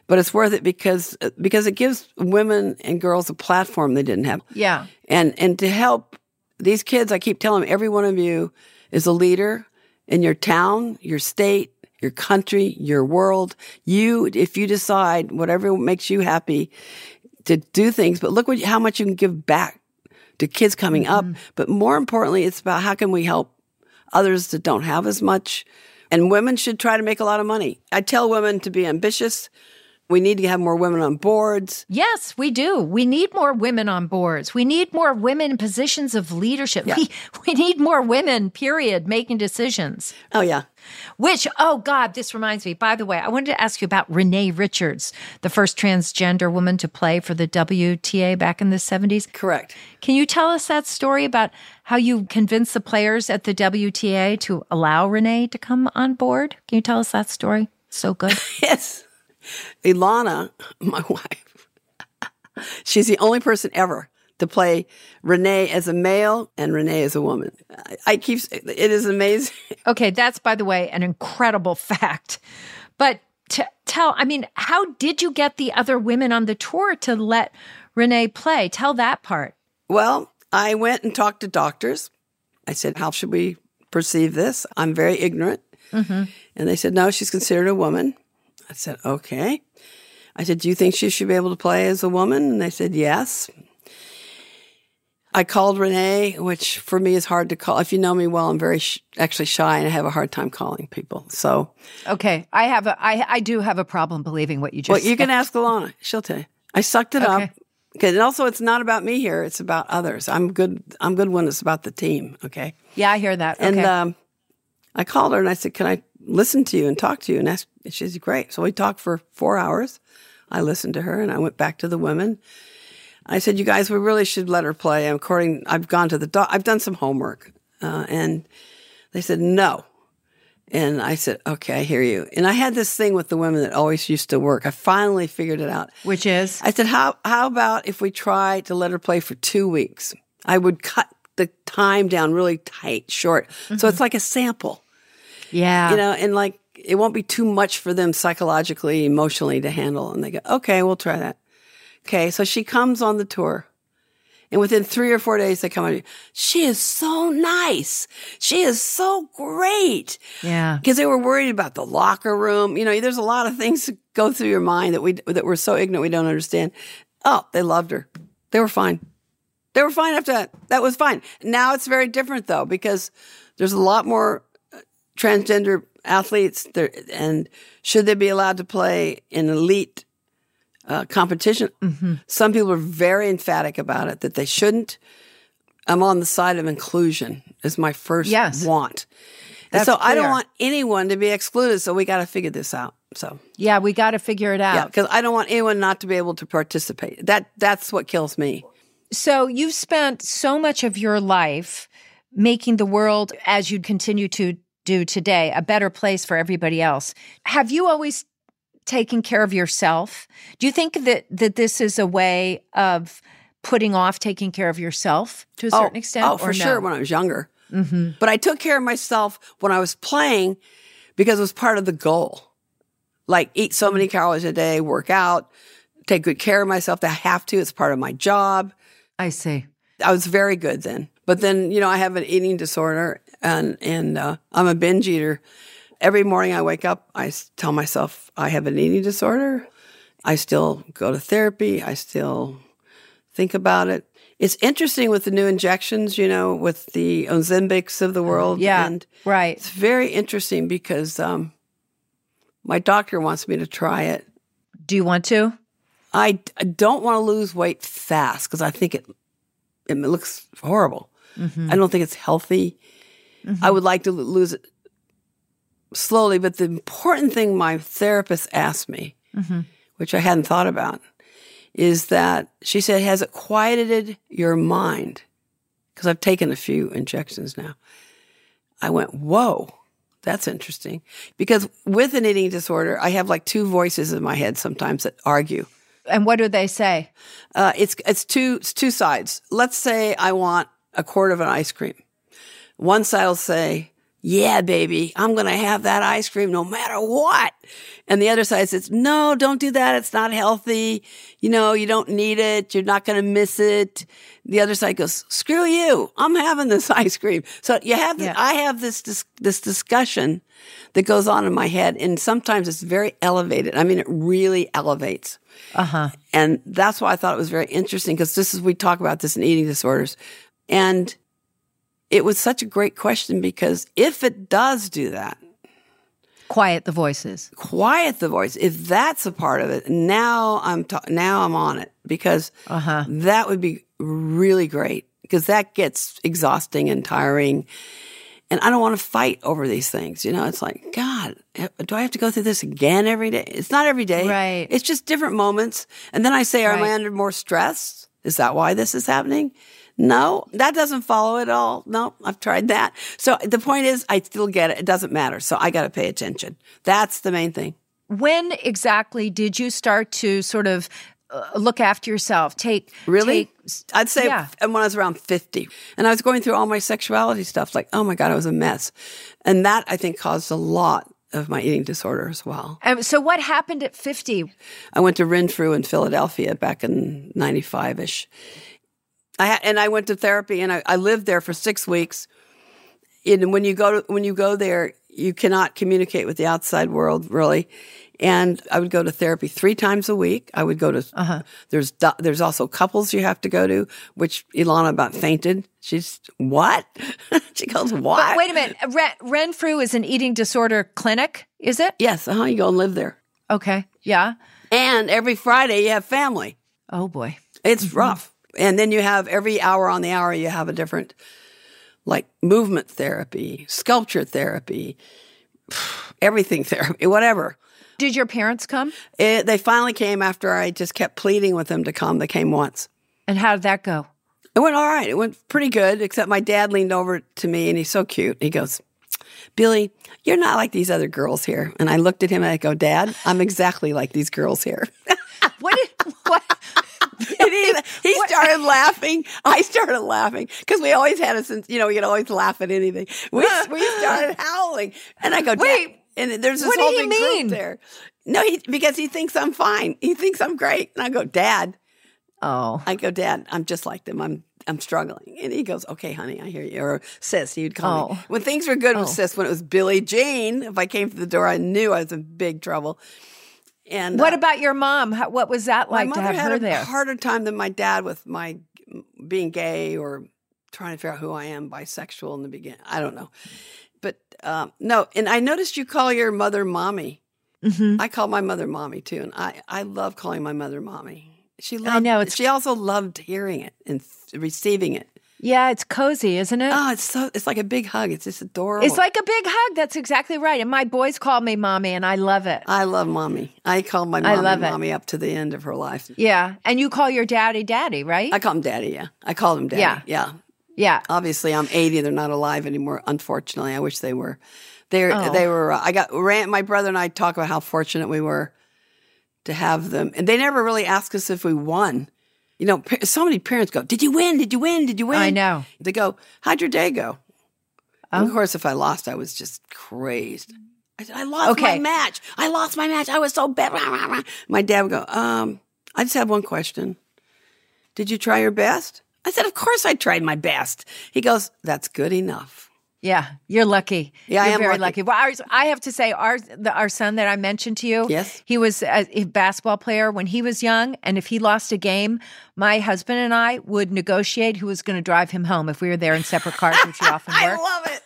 S3: but it's worth it because because it gives women and girls a platform they didn't have.
S1: Yeah.
S3: And and to help these kids, I keep telling them, every one of you is a leader in your town, your state, your country, your world. You, if you decide whatever makes you happy to do things, but look what how much you can give back to kids coming mm-hmm. up. But more importantly, it's about how can we help others that don't have as much. And women should try to make a lot of money. I tell women to be ambitious. We need to have more women on boards.
S1: Yes, we do. We need more women on boards. We need more women in positions of leadership.
S3: Yeah.
S1: We, we need more women, period, making decisions.
S3: Oh, yeah.
S1: Which, oh, God, this reminds me. By the way, I wanted to ask you about Renee Richards, the first transgender woman to play for the W T A back in the seventies.
S3: Correct.
S1: Can you tell us that story about how you convinced the players at the W T A to allow Renee to come on board? Can you tell us that story? So good.
S3: Yes. Ilana, my wife, she's the only person ever to play Renee as a male and Renee as a woman. I, I keep, it is amazing.
S1: Okay, that's, by the way, an incredible fact. But to tell, I mean, how did you get the other women on the tour to let Renee play? Tell that part.
S3: Well, I went and talked to doctors. I said, how should we perceive this? I'm very ignorant. Mm-hmm. And they said, no, she's considered a woman. I said, okay. I said, do you think she should be able to play as a woman? And they said, yes. I called Renee, which for me is hard to call. If you know me well, I'm very sh- actually shy and I have a hard time calling people. So,
S1: okay, I have a, I, I do have a problem believing what you just
S3: well,
S1: said.
S3: you can ask Ilana. She'll tell you. I sucked it
S1: okay.
S3: up. Okay, and also it's not about me here. It's about others. I'm good. I'm good when it's about the team. Okay.
S1: Yeah, I hear that. Okay.
S3: And um, I called her and I said, can I listen to you and talk to you? And ask, she said, great. So we talked for four hours. I listened to her and I went back to the women. I said, you guys, we really should let her play. I'm according, I've gone to the doc, I've done some homework. Uh, and they said, no. And I said, okay, I hear you. And I had this thing with the women that always used to work. I finally figured it out.
S1: Which is?
S3: I said, how, how about if we try to let her play for two weeks? I would cut the time down really tight, short. Mm-hmm. So it's like a sample.
S1: Yeah.
S3: You know, and like, it won't be too much for them psychologically, emotionally to handle. And they go, okay, we'll try that. Okay. So she comes on the tour and within three or four days they come on. She is so nice. She is so great.
S1: Yeah.
S3: Because they were worried about the locker room. You know, there's a lot of things that go through your mind that we, that we're so ignorant we don't understand. Oh, they loved her. They were fine. They were fine after that. That was fine. Now it's very different though, because there's a lot more transgender athletes there, and should they be allowed to play in elite uh, competition? Mm-hmm. Some people are very emphatic about it, that they shouldn't. I'm on the side of inclusion is my first
S1: yes.
S3: want. And so clear. I don't want anyone to be excluded, so we got to figure this out. So
S1: yeah, we got to figure it out.
S3: Yeah, because I don't want anyone not to be able to participate. That That's what kills me.
S1: So you've spent so much of your life making the world, as you'd continue to do today, a better place for everybody else. Have you always taken care of yourself? Do you think that, that this is a way of putting off taking care of yourself to a certain
S3: oh,
S1: extent?
S3: Oh, for
S1: or
S3: sure,
S1: no?
S3: when I was younger.
S1: Mm-hmm.
S3: But I took care of myself when I was playing because it was part of the goal. Like eat so many calories a day, work out, take good care of myself. I have to. It's part of my job.
S1: I see.
S3: I was very good then. But then, you know, I have an eating disorder and, and uh, I'm a binge eater. Every morning I wake up, I tell myself I have an eating disorder. I still go to therapy. I still think about it. It's interesting with the new injections, you know, with the Ozempics of the world.
S1: Yeah,
S3: and
S1: right.
S3: It's very interesting because um, my doctor wants me to try it.
S1: Do you want to?
S3: I, I don't want to lose weight fast because I think it it looks horrible. Mm-hmm. I don't think it's healthy. Mm-hmm. I would like to lose it slowly, but the important thing my therapist asked me, mm-hmm. which I hadn't thought about, is that she said, has it quieted your mind? Because I've taken a few injections now. I went, whoa, that's interesting. Because with an eating disorder, I have like two voices in my head sometimes that argue.
S1: And what do they say?
S3: Uh, it's it's two it's two sides. Let's say I want a quart of an ice cream. One side will say, yeah, baby, I'm going to have that ice cream no matter what. And the other side says, no, don't do that. It's not healthy. You know, you don't need it. You're not going to miss it. The other side goes, screw you. I'm having this ice cream. So you have, the,
S1: Yeah.
S3: I have this, this, this discussion that goes on in my head. And sometimes it's very elevated. I mean, it really elevates.
S1: Uh-huh.
S3: And that's why I thought it was very interesting, because this is, we talk about this in eating disorders. And it was such a great question, because if it does do that,
S1: Quiet the voices.
S3: quiet the voice, if that's a part of it, now I'm ta- now I'm on it, because
S1: Uh-huh.
S3: that would be really great, because that gets exhausting and tiring. And I don't want to fight over these things. You know, it's like, God, do I have to go through this again every day? It's not every day.
S1: Right.
S3: It's just different moments. And then I say, am I
S1: Right.
S3: under more stress? Is that why this is happening? No, that doesn't follow at all. No, I've tried that. So the point is, I still get it. It doesn't matter. So I got to pay attention. That's the main thing.
S1: When exactly did you start to sort of uh, look after yourself? Take
S3: Really?
S1: take-
S3: I'd say
S1: Yeah.
S3: f- when I was around fifty, and I was going through all my sexuality stuff, like, oh my God, I was a mess. And that, I think, caused a lot of my eating disorder as well.
S1: Um, so what happened at fifty?
S3: I went to Renfrew in Philadelphia back in ninety-five-ish. I ha- and I went to therapy, and I, I lived there for six weeks. And when you go to, when you go there, you cannot communicate with the outside world, really. And I would go to therapy three times a week. I would go to,
S1: Uh-huh.
S3: there's do- there's also couples you have to go to, which Ilana about fainted. She's, what? She goes, what?
S1: Wait a minute. Ren- Renfrew is an eating disorder clinic, is it?
S3: Yes, uh-huh, you go and live there.
S1: Okay. Yeah.
S3: And every Friday you have family.
S1: Oh, boy.
S3: It's rough. And then you have every hour on the hour, you have a different, like movement therapy, sculpture therapy, everything therapy, whatever.
S1: Did your parents come?
S3: It, they finally came after I just kept pleading with them to come. They came once.
S1: And how did that go?
S3: It went all right. It went pretty good, except my dad leaned over to me, and he's so cute. He goes, Billy, you're not like these other girls here. And I looked at him and I go, Dad, I'm exactly like these girls here.
S1: What did, what?
S3: And he, he started laughing. I started laughing because we always had a sense, you know, we could always laugh at anything. We, we started howling. And I go, Dad,
S1: Wait,
S3: and there's this
S1: what
S3: whole
S1: did he
S3: big
S1: mean?
S3: group there. No, he, because he thinks I'm fine. He thinks I'm great. And I go, Dad,
S1: Oh.
S3: I go, Dad, I'm just like them. I'm I'm struggling. And he goes, okay, honey, I hear you. Or sis, he would call
S1: Oh.
S3: me. When things were good with
S1: Oh.
S3: sis, when it was Billie Jean, if I came through the door, I knew I was in big trouble. And
S1: What
S3: uh,
S1: about your mom? How, what was that
S3: my
S1: like to
S3: mother
S1: have
S3: had
S1: her
S3: a
S1: there?
S3: harder time than my dad with my being gay or trying to figure out who I am, bisexual in the beginning. I don't know. But um, no, and I noticed you call your mother mommy.
S1: Mm-hmm.
S3: I call my mother mommy too, and I, I love calling my mother mommy. She loved,
S1: I know, it's-
S3: She also loved hearing it and receiving it.
S1: Yeah, it's cozy, isn't it?
S3: Oh, it's so it's like a big hug. It's just adorable.
S1: It's like a big hug. That's exactly right. And my boys call me mommy, and I love it.
S3: I love mommy. I call my
S1: I
S3: mommy
S1: love it.
S3: mommy up to the end of her life.
S1: Yeah. And you call your daddy daddy, right?
S3: I call him daddy. Yeah, I called him daddy.
S1: Yeah.
S3: yeah.
S1: yeah.
S3: Obviously, I'm eighty. They're not alive anymore. Unfortunately, I wish they were. They
S1: Oh.
S3: they were. Uh, I got ran. My brother and I talk about how fortunate we were to have them, and they never really asked us if we won. You know, pa- so many parents go, "Did you win? Did you win? Did you win?"
S1: I know.
S3: They go, "How'd your day go?" And
S1: Oh.
S3: of course, if I lost, I was just crazed. I said, "I lost
S1: Okay.
S3: my match. I lost my match. I was so bad." My dad would go, "Um, I just have one question. Did you try your best?" I said, "Of course I tried my best." He goes, "That's good enough."
S1: Yeah. You're lucky.
S3: Yeah, I
S1: You're
S3: am
S1: very
S3: lucky.
S1: lucky. Well, ours, I have to say, our, the, our son that I mentioned to you,
S3: Yes.
S1: he was a, a basketball player when he was young. And if he lost a game, my husband and I would negotiate who was going to drive him home if we were there in separate cars, which we often
S3: I
S1: were.
S3: love it.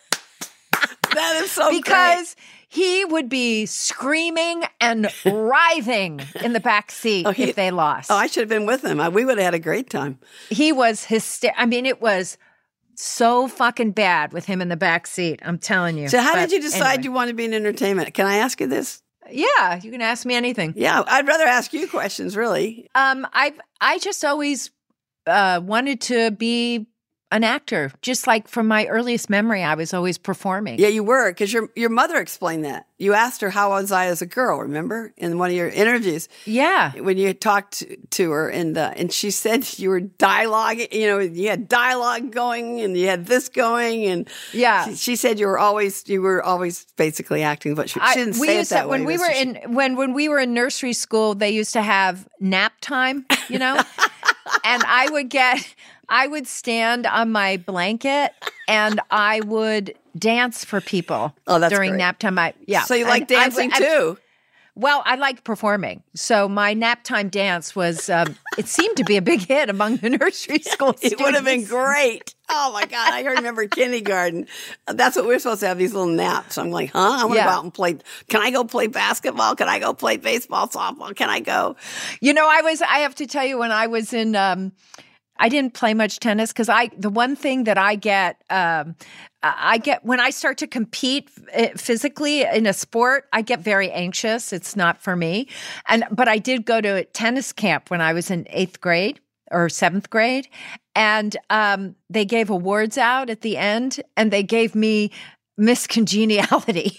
S3: That is so
S1: Because he would be screaming and writhing in the back seat
S3: Oh, he-
S1: if they lost.
S3: great. Oh, I should have been with him. I, we would have had a great time.
S1: He was hysterical. I mean, it was so fucking bad with him in the back seat. I'm telling you.
S3: So, how
S1: But
S3: did you decide
S1: anyway.
S3: you want to be in entertainment? Can I ask you this?
S1: Yeah, you can ask me anything.
S3: Yeah, I'd rather ask you questions, really.
S1: Um, I I just always uh, wanted to be an actor. Just like from my earliest memory, I was always performing.
S3: Yeah, you were, because your your mother explained that. You asked her, how was I as a girl, remember? In one of your interviews.
S1: Yeah.
S3: When you talked to, to her, and uh, and she said you were dialoguing, you know, you had dialogue going, and you had this going, and
S1: yeah.
S3: she, she said you were always, you were always basically acting, but she, she didn't
S1: I, we
S3: say
S1: used
S3: it that
S1: to,
S3: way.
S1: When we were in, when, when we were in nursery school, they used to have nap time, you know? And I would get, I would stand on my blanket and I would dance for people
S3: oh, that's
S1: during
S3: great.
S1: nap time. I, yeah.
S3: So you like
S1: and
S3: dancing
S1: I, I,
S3: too?
S1: Well, I liked performing. So my nap time dance was, um, it seemed to be a big hit among the nursery school students.
S3: It would have been great. Oh my God. I remember kindergarten. That's what we were supposed to have, these little naps. I'm like, huh? I want to
S1: Yeah.
S3: go out and play. Can I go play basketball? Can I go play baseball, softball? Can I go?
S1: You know, I was, I have to tell you, when I was in, um, I didn't play much tennis because I, the one thing that I get, um, I get when I start to compete physically in a sport, I get very anxious. It's not for me. And, but I did go to a tennis camp when I was in eighth grade or seventh grade. And, um, they gave awards out at the end and they gave me Miss Congeniality.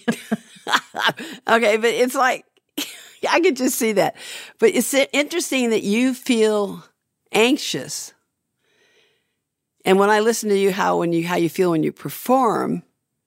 S3: Okay. But it's like, I could just see that. But it's interesting that you feel anxious. And when I listen to you, how when you how you feel when you perform,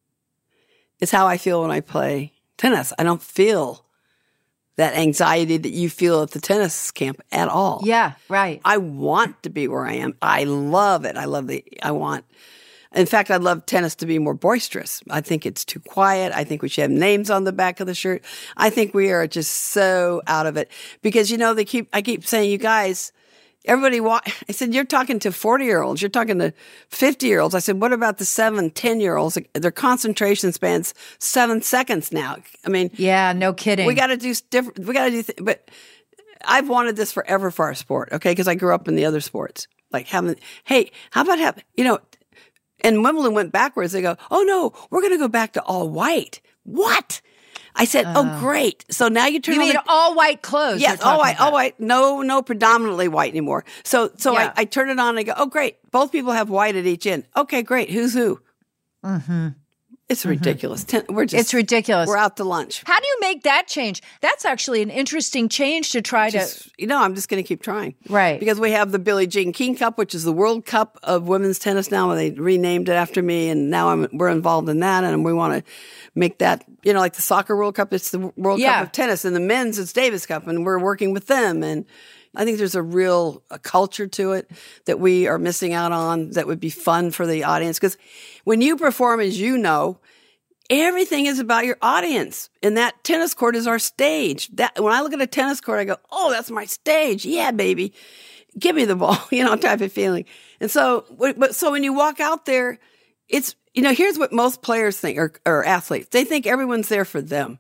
S3: is how I feel when I play tennis. I don't feel that anxiety that you feel at the tennis camp at all.
S1: Yeah, right.
S3: I want to be where I am. I love it. I love the. I want. In fact, I'd love tennis to be more boisterous. I think it's too quiet. I think we should have names on the back of the shirt. I think we are just so out of it because you know they keep. I keep saying, you guys. Everybody, wa- I said, you're talking to forty-year-olds. You're talking to fifty-year-olds. I said, what about the seven, ten-year-olds? Their concentration spans seven seconds now. I mean,
S1: yeah, no kidding.
S3: We got to do different. We got to do. Th- but I've wanted this forever for our sport. Okay, because I grew up in the other sports, like having. Hey, how about have you know? And Wimbledon went backwards. They go, oh no, we're going to go back to all white. What? I said, uh, oh, great. So now you turn
S1: you
S3: on
S1: mean
S3: the,
S1: all white clothes.
S3: Yes, all white, all white. No, no, predominantly white anymore. So, so
S1: yeah.
S3: I, I turn it on and I go, oh, great. Both people have white at each end. Okay, great. Who's who?
S1: Mm-hmm.
S3: It's ridiculous. Ten, we're just,
S1: it's ridiculous.
S3: We're out to lunch.
S1: How do you make that change? That's actually an interesting change to try
S3: just,
S1: to.
S3: You know, I'm just going to keep trying.
S1: Right.
S3: Because we have the Billie Jean King Cup, which is the World Cup of women's tennis now. They renamed it after me, and now I'm, we're involved in that, and we want to make that, you know, like the soccer World Cup, it's the World
S1: yeah.
S3: Cup of tennis, and the men's, it's Davis Cup, and we're working with them. And I think there's a real a culture to it that we are missing out on that would be fun for the audience. Because when you perform, as you know, everything is about your audience. And that tennis court is our stage. That when I look at a tennis court, I go, oh, that's my stage. Yeah, baby. Give me the ball, you know, type of feeling. And so, but so when you walk out there, it's, you know, here's what most players think, or, or athletes. They think everyone's there for them.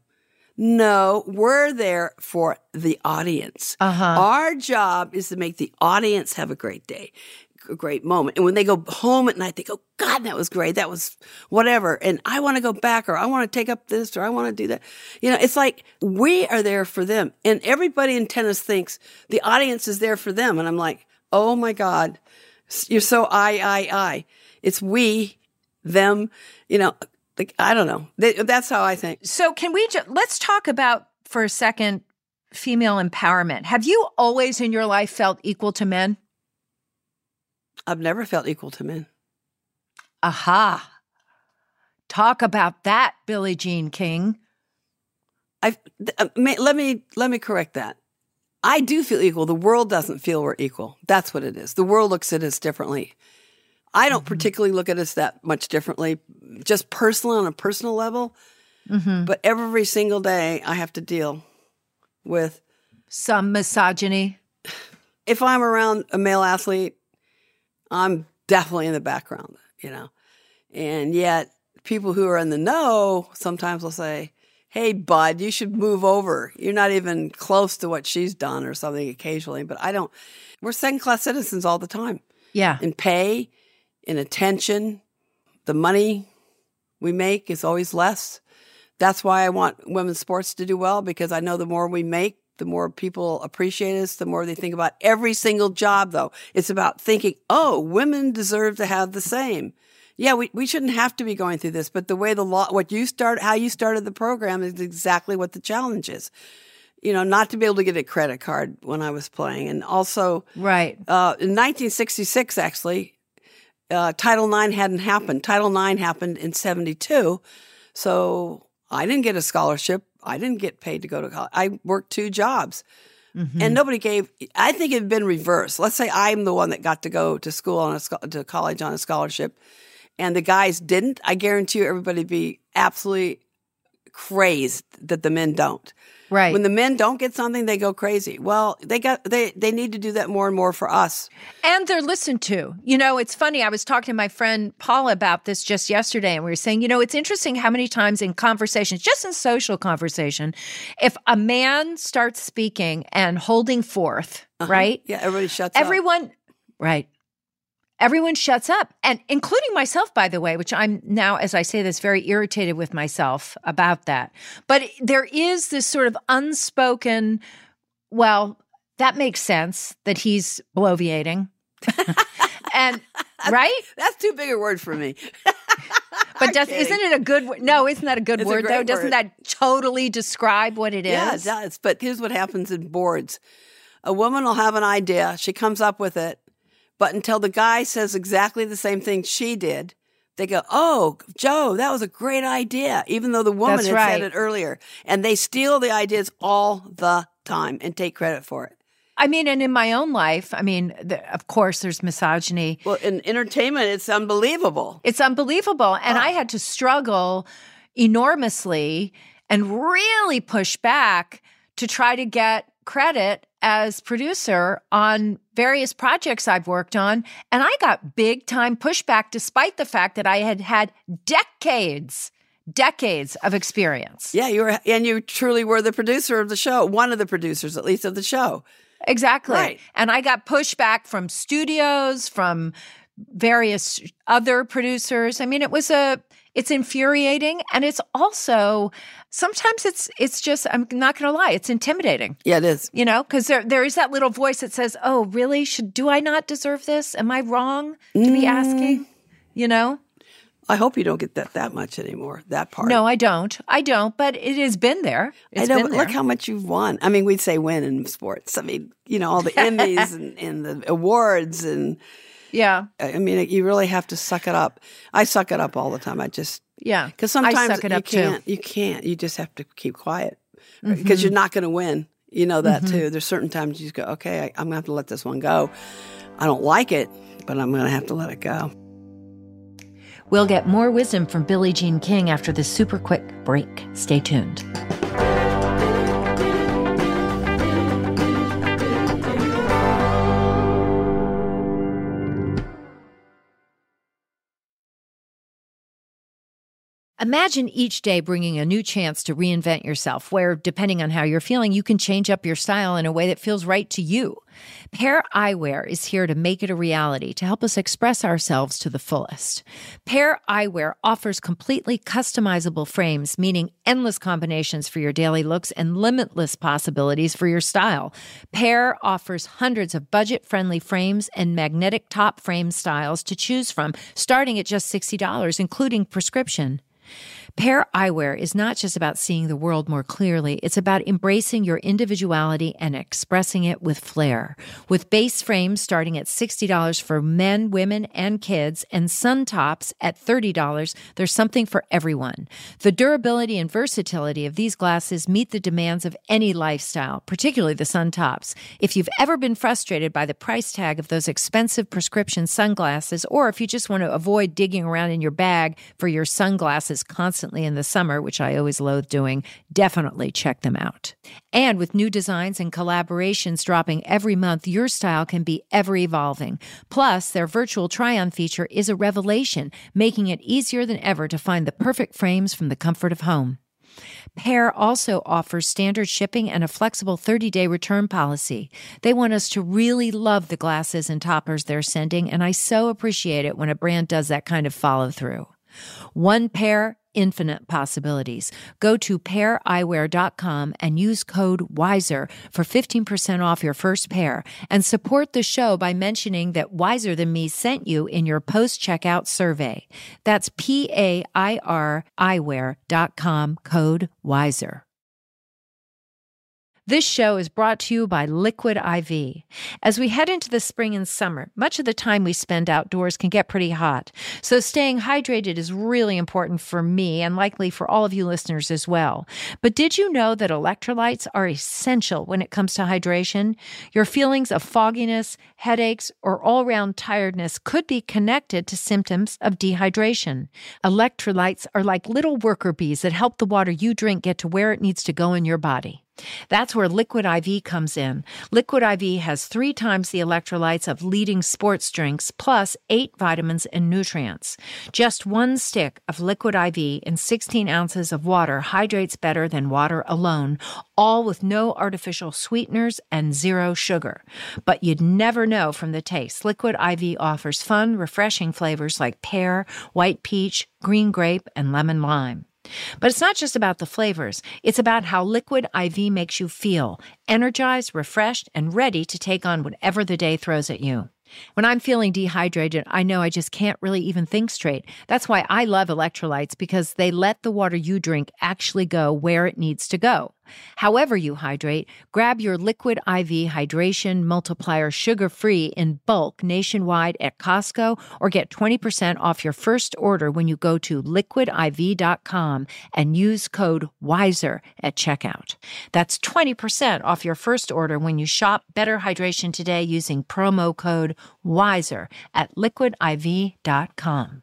S3: No, we're there for the audience.
S1: Uh-huh.
S3: Our job is to make the audience have a great day, a great moment. And when they go home at night, they go, God, that was great. That was whatever. And I want to go back, or I want to take up this, or I want to do that. You know, it's like we are there for them. And everybody in tennis thinks the audience is there for them. And I'm like, oh my God, you're so I, I, I. It's we, them, you know, like, I don't know. That's how I think.
S1: So can we just, let's talk about for a second, female empowerment. Have you always in your life felt equal to men?
S3: I've never felt equal to men.
S1: Aha. Talk about that, Billie Jean King.
S3: I uh, let me let me correct that. I do feel equal. The world doesn't feel we're equal. That's what it is. The world looks at us differently. I don't mm-hmm. particularly look at us that much differently, just personally on a personal level. Mm-hmm. But every single day I have to deal with
S1: some misogyny.
S3: If I'm around a male athlete, I'm definitely in the background, you know. And yet people who are in the know sometimes will say, hey, bud, you should move over. You're not even close to what she's done or something occasionally. But I don't. We're second-class citizens all the time.
S1: Yeah.
S3: In pay, in attention, the money we make is always less. That's why I want women's sports to do well, because I know the more we make, the more people appreciate us, the more they think about every single job, though. It's about thinking, oh, women deserve to have the same. Yeah, we, we shouldn't have to be going through this, but the way the law, what you start, how you started the program is exactly what the challenge is. You know, not to be able to get a credit card when I was playing. And also,
S1: right.
S3: uh, in nineteen sixty-six, actually, uh, Title nine hadn't happened. Title nine happened in seventy-two. So I didn't get a scholarship. I didn't get paid to go to college. I worked two jobs. Mm-hmm. And nobody gave, I think it had been reversed. Let's say I'm the one that got to go to school on a, to college on a scholarship, and the guys didn't. I guarantee you everybody would be absolutely crazed that the men don't.
S1: Right.
S3: When the men don't get something, they go crazy. Well, they got they they need to do that more and more for us.
S1: And they're listened to. You know, it's funny. I was talking to my friend Paula about this just yesterday, and we were saying, you know, it's interesting how many times in conversations, just in social conversation, if a man starts speaking and holding forth, uh-huh. right?
S3: Yeah, everybody shuts
S1: Everyone,
S3: up.
S1: Right. Everyone shuts up, and including myself, by the way, which I'm now, as I say this, very irritated with myself about that. But there is this sort of unspoken, well, that makes sense that he's bloviating. And, right?
S3: That's too big a word for me.
S1: But does, isn't it a good word? No, isn't that a good
S3: it's
S1: word,
S3: a
S1: though?
S3: word.
S1: Doesn't that totally describe what it is?
S3: Yeah, it does. But here's what happens in boards. A woman will have an idea. She comes up with it. But until the guy says exactly the same thing she did, they go, oh, Joe, that was a great idea, even though the woman
S1: That's
S3: had
S1: right.
S3: said it earlier. And they steal the ideas all the time and take credit for it.
S1: I mean, and in my own life, I mean, the, of course, there's misogyny.
S3: Well, in entertainment, it's unbelievable.
S1: It's unbelievable. And
S3: Oh.
S1: I had to struggle enormously and really push back to try to get credit as producer on various projects I've worked on. And I got big time pushback despite the fact that I had had decades, decades of experience.
S3: Yeah, you were, and you truly were the producer of the show, one of the producers, at least, of the show.
S1: Exactly.
S3: Right.
S1: And I got pushback from studios, from various other producers. I mean, it was a, it's infuriating. And it's also, sometimes it's, it's just, I'm not going to lie, it's intimidating.
S3: Yeah, it is.
S1: You know, because there, there is that little voice that says, oh, really? Should, do I not deserve this? Am I wrong to be asking? You know?
S3: I hope you don't get that that much anymore, that part.
S1: No, I don't. I don't, but it has been there. It's
S3: I know,
S1: been
S3: but
S1: there.
S3: look how much you've won. I mean, we'd say win in sports. I mean, you know, all the Emmys and, and the awards and
S1: yeah.
S3: I mean, you really have to suck it up. I suck it up all the time. I just
S1: Yeah.
S3: because
S1: I
S3: sometimes
S1: suck it
S3: you
S1: up
S3: can't.
S1: too.
S3: You can't. You just have to keep quiet because
S1: Mm-hmm.
S3: you're not going to win. You know that too. There's certain times you just go, okay, I, I'm going to have to let this one go. I don't like it, but I'm going to have to let it go.
S1: We'll get more wisdom from Billie Jean King after this super quick break. Stay tuned. Imagine each day bringing a new chance to reinvent yourself, where, depending on how you're feeling, you can change up your style in a way that feels right to you. Pair Eyewear is here to make it a reality, to help us express ourselves to the fullest. Pair Eyewear offers completely customizable frames, meaning endless combinations for your daily looks and limitless possibilities for your style. Pair offers hundreds of budget-friendly frames and magnetic top frame styles to choose from, starting at just sixty dollars, including prescription. Pair Eyewear is not just about seeing the world more clearly. It's about embracing your individuality and expressing it with flair. With base frames starting at sixty dollars for men, women, and kids, and sun tops at thirty dollars, there's something for everyone. The durability and versatility of these glasses meet the demands of any lifestyle, particularly the sun tops. If you've ever been frustrated by the price tag of those expensive prescription sunglasses, or if you just want to avoid digging around in your bag for your sunglasses constantly in the summer, which I always loathe doing, definitely check them out. And with new designs and collaborations dropping every month, your style can be ever evolving. Plus, their virtual try-on feature is a revelation, making it easier than ever to find the perfect frames from the comfort of home. Pair also offers standard shipping and a flexible thirty-day return policy. They want us to really love the glasses and toppers they're sending, and I so appreciate it when a brand does that kind of follow-through. One pair infinite possibilities. Go to pair eyewear dot com and use code WISER for fifteen percent off your first pair, and support the show by mentioning that Wiser Than Me sent you in your post-checkout survey. That's P A I R eyewear dot com, code WISER. This show is brought to you by Liquid I V. As we head into the spring and summer, much of the time we spend outdoors can get pretty hot. So staying hydrated is really important for me and likely for all of you listeners as well. But did you know that electrolytes are essential when it comes to hydration? Your feelings of fogginess, headaches, or all-round tiredness could be connected to symptoms of dehydration. Electrolytes are like little worker bees that help the water you drink get to where it needs to go in your body. That's where Liquid I V comes in. Liquid I V has three times the electrolytes of leading sports drinks, plus eight vitamins and nutrients. Just one stick of Liquid I V in sixteen ounces of water hydrates better than water alone, all with no artificial sweeteners and zero sugar. But you'd never know from the taste. Liquid I V offers fun, refreshing flavors like pear, white peach, green grape, and lemon lime. But it's not just about the flavors. It's about how Liquid I V makes you feel, energized, refreshed, and ready to take on whatever the day throws at you. When I'm feeling dehydrated, I know I just can't really even think straight. That's why I love electrolytes, because they let the water you drink actually go where it needs to go. However you hydrate, grab your Liquid I V Hydration Multiplier sugar-free in bulk nationwide at Costco, or get twenty percent off your first order when you go to liquid I V dot com and use code WISER at checkout. That's twenty percent off your first order when you shop Better Hydration today using promo code WISER at liquid I V dot com.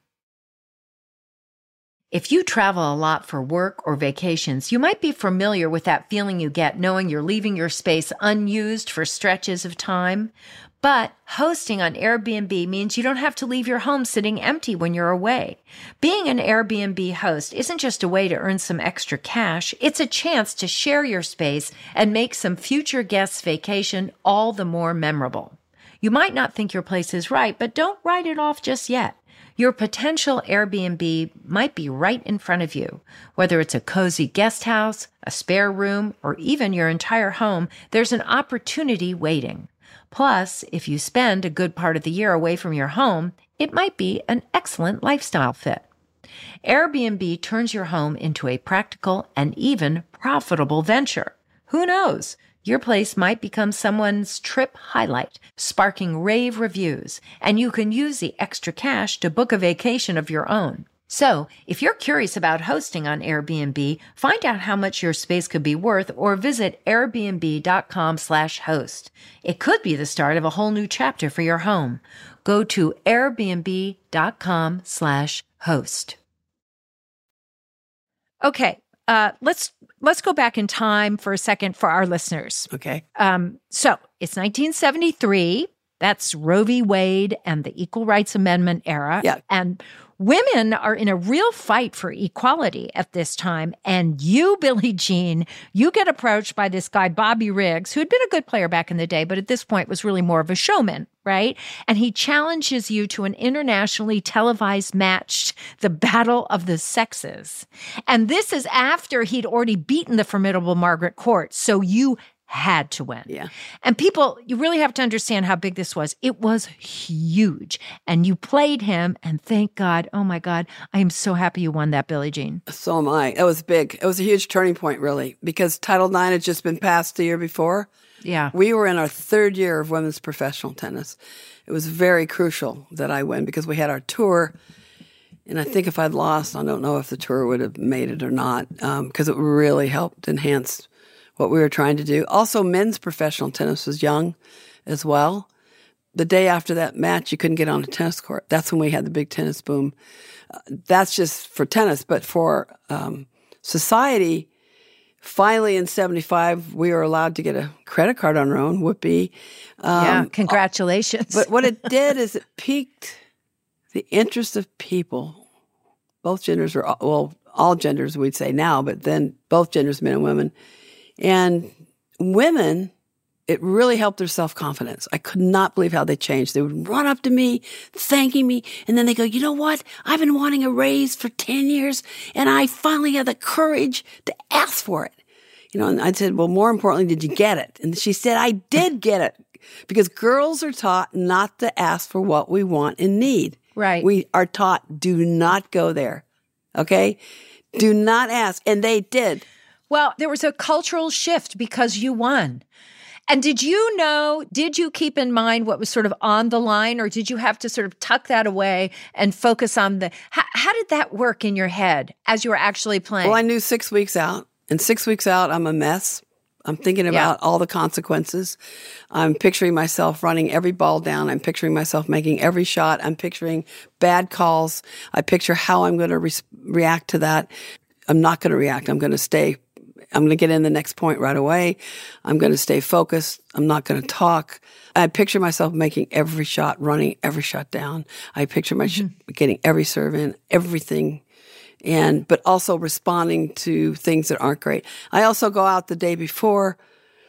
S1: If you travel a lot for work or vacations, you might be familiar with that feeling you get knowing you're leaving your space unused for stretches of time. But hosting on Airbnb means you don't have to leave your home sitting empty when you're away. Being an Airbnb host isn't just a way to earn some extra cash, it's a chance to share your space and make some future guests' vacation all the more memorable. You might not think your place is right, but don't write it off just yet. Your potential Airbnb might be right in front of you. Whether it's a cozy guest house, a spare room, or even your entire home, there's an opportunity waiting. Plus, if you spend a good part of the year away from your home, it might be an excellent lifestyle fit. Airbnb turns your home into a practical and even profitable venture. Who knows? Your place might become someone's trip highlight, sparking rave reviews, and you can use the extra cash to book a vacation of your own. So, if you're curious about hosting on Airbnb, find out how much your space could be worth or visit airbnb dot com slash host. It could be the start of a whole new chapter for your home. Go to airbnb dot com slash host. Okay. Uh, let's let's go back in time for a second for our listeners.
S3: Okay.
S1: Um, so it's nineteen seventy-three. That's Roe v. Wade and the Equal Rights Amendment era.
S3: Yeah.
S1: And women are in a real fight for equality at this time. And you, Billie Jean, you get approached by this guy, Bobby Riggs, who had been a good player back in the day, but at this point was really more of a showman, right? And he challenges you to an internationally televised match, the Battle of the Sexes. And this is after he'd already beaten the formidable Margaret Court. So you had to win.
S3: Yeah.
S1: And people, you really have to understand how big this was. It was huge. And you played him, and thank God, oh my God, I am so happy you won that, Billie Jean.
S3: So am I. It was big. It was a huge turning point, really, because Title nine had just been passed the year before.
S1: Yeah.
S3: We were in our third year of women's professional tennis. It was very crucial that I win because we had our tour. And I think if I'd lost, I don't know if the tour would have made it or not, because um, it really helped enhance what we were trying to do. Also, men's professional tennis was young as well. The day after that match, you couldn't get on a tennis court. That's when we had the big tennis boom. Uh, that's just for tennis. But for um, society, finally in seventy-five, we were allowed to get a credit card on our own. Whoopee. Um,
S1: yeah, congratulations.
S3: But what it did is it piqued the interest of people. Both genders were, well, all genders we'd say now, but then both genders, men and women. And women it really helped their self-confidence. I could not believe how they changed. They would run up to me, thanking me, and then they go, you know what? I've been wanting a raise for ten years, and I finally had the courage to ask for it. You know, and I said, well, more importantly, did you get it? And she said, I did get it, because girls are taught not to ask for what we want and need.
S1: Right.
S3: We are taught, do not go there. Okay? Do not ask. And they did.
S1: Well, there was a cultural shift because you won. And did you know, did you keep in mind what was sort of on the line, or did you have to sort of tuck that away and focus on the, how, how did that work in your head as you were actually playing?
S3: Well, I knew six weeks out. And six weeks out, I'm a mess. I'm thinking about yeah. all the consequences. I'm picturing myself running every ball down. I'm picturing myself making every shot. I'm picturing bad calls. I picture how I'm going to re- react to that. I'm not going to react. I'm going to stay. I'm going to get in the next point right away. I'm going to stay focused. I'm not going to talk. I picture myself making every shot, running every shot down. I picture my mm-hmm. sh- getting every serve in, everything. And, but also responding to things that aren't great. I also go out the day before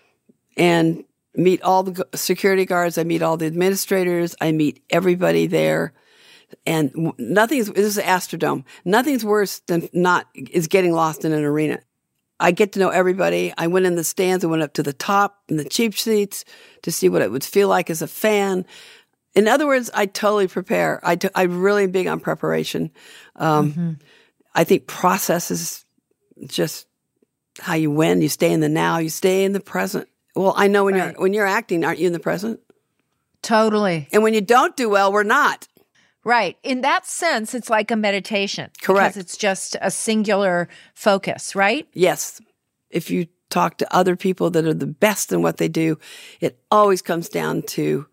S3: and meet all the security guards. I meet all the administrators. I meet everybody there. And nothing's, this is Astrodome. Nothing's worse than not, is getting lost in an arena. I get to know everybody. I went in the stands. I went up to the top in the cheap seats to see what it would feel like as a fan. In other words, I totally prepare. I t- I'm really big on preparation. Um, mm-hmm. I think process is just how you win. You stay in the now. You stay in the present. Well, I know when right. you're when you're acting, aren't you in the present?
S1: Totally.
S3: And when you don't do well, we're not.
S1: Right. In that sense, it's like a meditation.
S3: Correct.
S1: Because it's just a singular focus, right?
S3: Yes. If you talk to other people that are the best in what they do, it always comes down to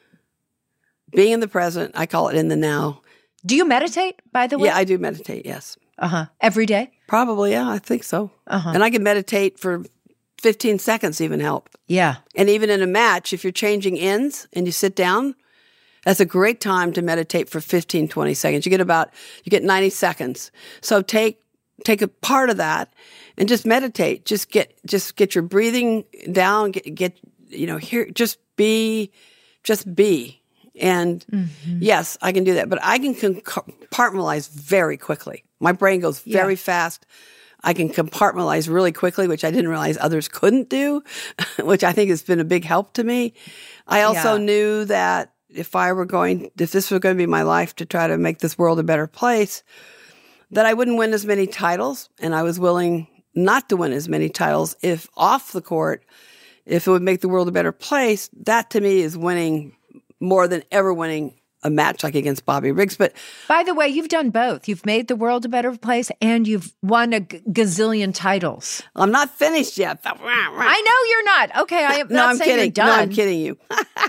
S3: being in the present. I call it in the now.
S1: Do you meditate, by the way?
S3: Yeah, I do meditate, yes.
S1: Uh-huh. Every day?
S3: Probably, yeah, I think so.
S1: Uh-huh.
S3: And I can meditate for fifteen seconds even help.
S1: Yeah.
S3: And even in a match, if you're changing ends and you sit down, that's a great time to meditate for fifteen, twenty seconds. You get about, you get ninety seconds. So take, take a part of that and just meditate. Just get, just get your breathing down, get, get, you know, here, just be, just be. And mm-hmm. yes, I can do that, but I can compartmentalize very quickly. My brain goes very yeah. fast. I can compartmentalize really quickly, which I didn't realize others couldn't do, which I think has been a big help to me. I also yeah. knew that if I were going, if this was going to be my life to try to make this world a better place, that I wouldn't win as many titles, and I was willing not to win as many titles if off the court, if it would make the world a better place. That to me is winning more than ever winning a match like against Bobby Riggs. But
S1: by the way, you've done both. You've made the world a better place and you've won a g- gazillion titles.
S3: I'm not finished yet.
S1: I know you're not. Okay, I am
S3: no,
S1: not
S3: I'm
S1: saying
S3: kidding.
S1: you're done.
S3: No, I'm kidding you.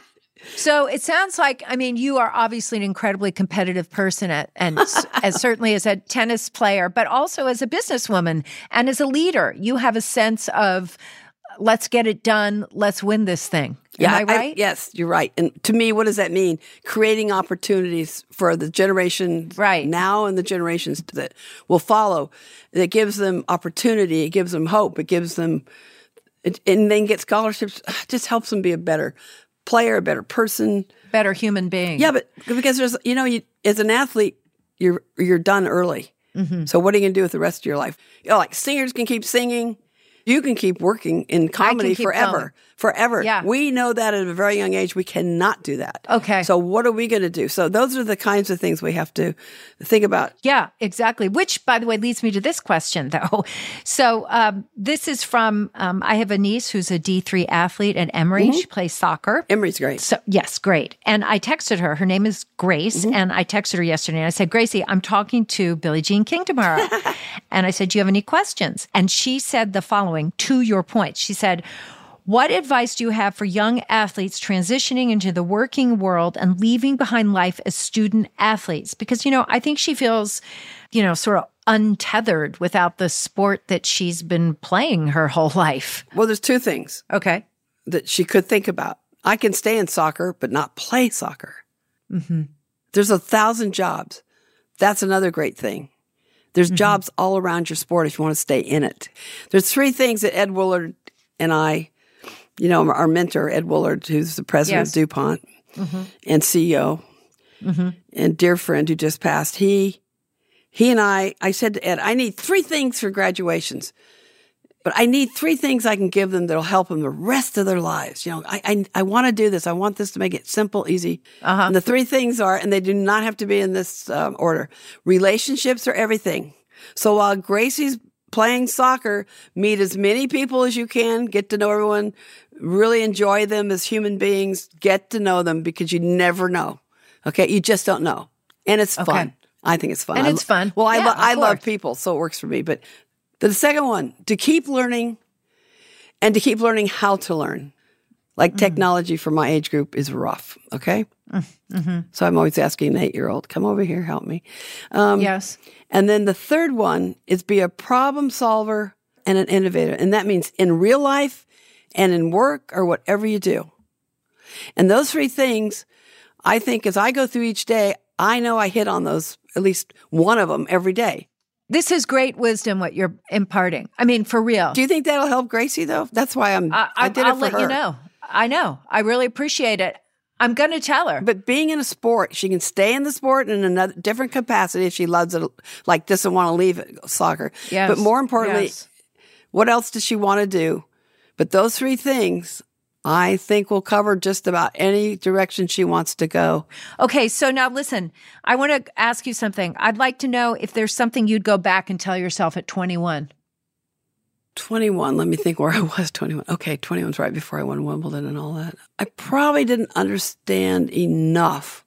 S1: So it sounds like, I mean, you are obviously an incredibly competitive person at, and as certainly as a tennis player, but also as a businesswoman and as a leader. You have a sense of, let's get it done. Let's win this thing.
S3: Yeah,
S1: Am I right?
S3: I, yes, you're right. And to me, what does that mean? Creating opportunities for the generation
S1: right.
S3: now and the generations that will follow. It gives them opportunity. It gives them hope. It gives them, it, and then get scholarships. It just helps them be a better player, a better person.
S1: Better human being.
S3: Yeah, but because there's, you know, you, as an athlete, you're you're done early. Mm-hmm. So what are you going to do with the rest of your life? You know, like singers can keep singing. You can keep working in comedy forever.
S1: Going.
S3: Forever.
S1: Yeah.
S3: We know that at a very young age, we cannot do that.
S1: Okay.
S3: So what are we going to do? So those are the kinds of things we have to think about.
S1: Yeah, exactly. Which, by the way, leads me to this question, though. So um, this is from, um, I have a niece who's a D three athlete at Emory. Mm-hmm. She plays soccer.
S3: Emory's great.
S1: So yes, great. And I texted her. Her name is Grace. Mm-hmm. And I texted her yesterday and I said, Gracie, I'm talking to Billie Jean King tomorrow. And I said, do you have any questions? And she said the following, to your point. She said, what advice do you have for young athletes transitioning into the working world and leaving behind life as student athletes? Because, you know, I think she feels, you know, sort of untethered without the sport that she's been playing her whole life.
S3: Well, there's two things.
S1: Okay.
S3: That she could think about. I can stay in soccer, but not play soccer. Mm-hmm. There's a thousand jobs. That's another great thing. There's mm-hmm. jobs all around your sport if you want to stay in it. There's three things that Ed Woolard and I you know, our mentor, Ed Woolard, who's the president
S1: Yes.
S3: of DuPont mm-hmm. and C E O, mm-hmm. and dear friend who just passed, he he and I, I said to Ed, I need three things for graduations, but I need three things I can give them that'll help them the rest of their lives. You know, I I, I want to do this. I want this to make it simple, easy. Uh-huh. And the three things are, and they do not have to be in this um, order, relationships are everything. So while Gracie's playing soccer, meet as many people as you can, get to know everyone, really enjoy them as human beings, get to know them because you never know. Okay? You just don't know. And it's
S1: Okay.
S3: fun. I think it's fun.
S1: And
S3: I
S1: it's fun.
S3: Well, I,
S1: Yeah,
S3: lo-
S1: of
S3: I love
S1: course.
S3: people, so it works for me. But the second one, to keep learning and to keep learning how to learn. Like mm. technology for my age group is rough. Okay? Mm-hmm. So I'm always asking an eight-year-old, come over here, help me. Um,
S1: Yes.
S3: And then the third one is be a problem solver and an innovator. And that means in real life and in work or whatever you do. And those three things, I think as I go through each day, I know I hit on those, at least one of them every day.
S1: This is great wisdom, what you're imparting. I mean, for real.
S3: Do you think that'll help Gracie, though? That's why I'm,
S1: I,
S3: I did
S1: I'll
S3: it for
S1: let
S3: her.
S1: you know. I know. I really appreciate it. I'm going to tell her.
S3: But being in a sport, she can stay in the sport in another different capacity if she loves it, like doesn't want to leave it, soccer.
S1: Yes.
S3: But more importantly,
S1: Yes.
S3: what else does she want to do? But those three things, I think, will cover just about any direction she wants to go.
S1: Okay, so now listen, I want to ask you something. I'd like to know if there's something you'd go back and tell yourself at twenty-one.
S3: twenty-one, let me think where I was, twenty-one. Okay, twenty-one's right before I won Wimbledon and all that. I probably didn't understand enough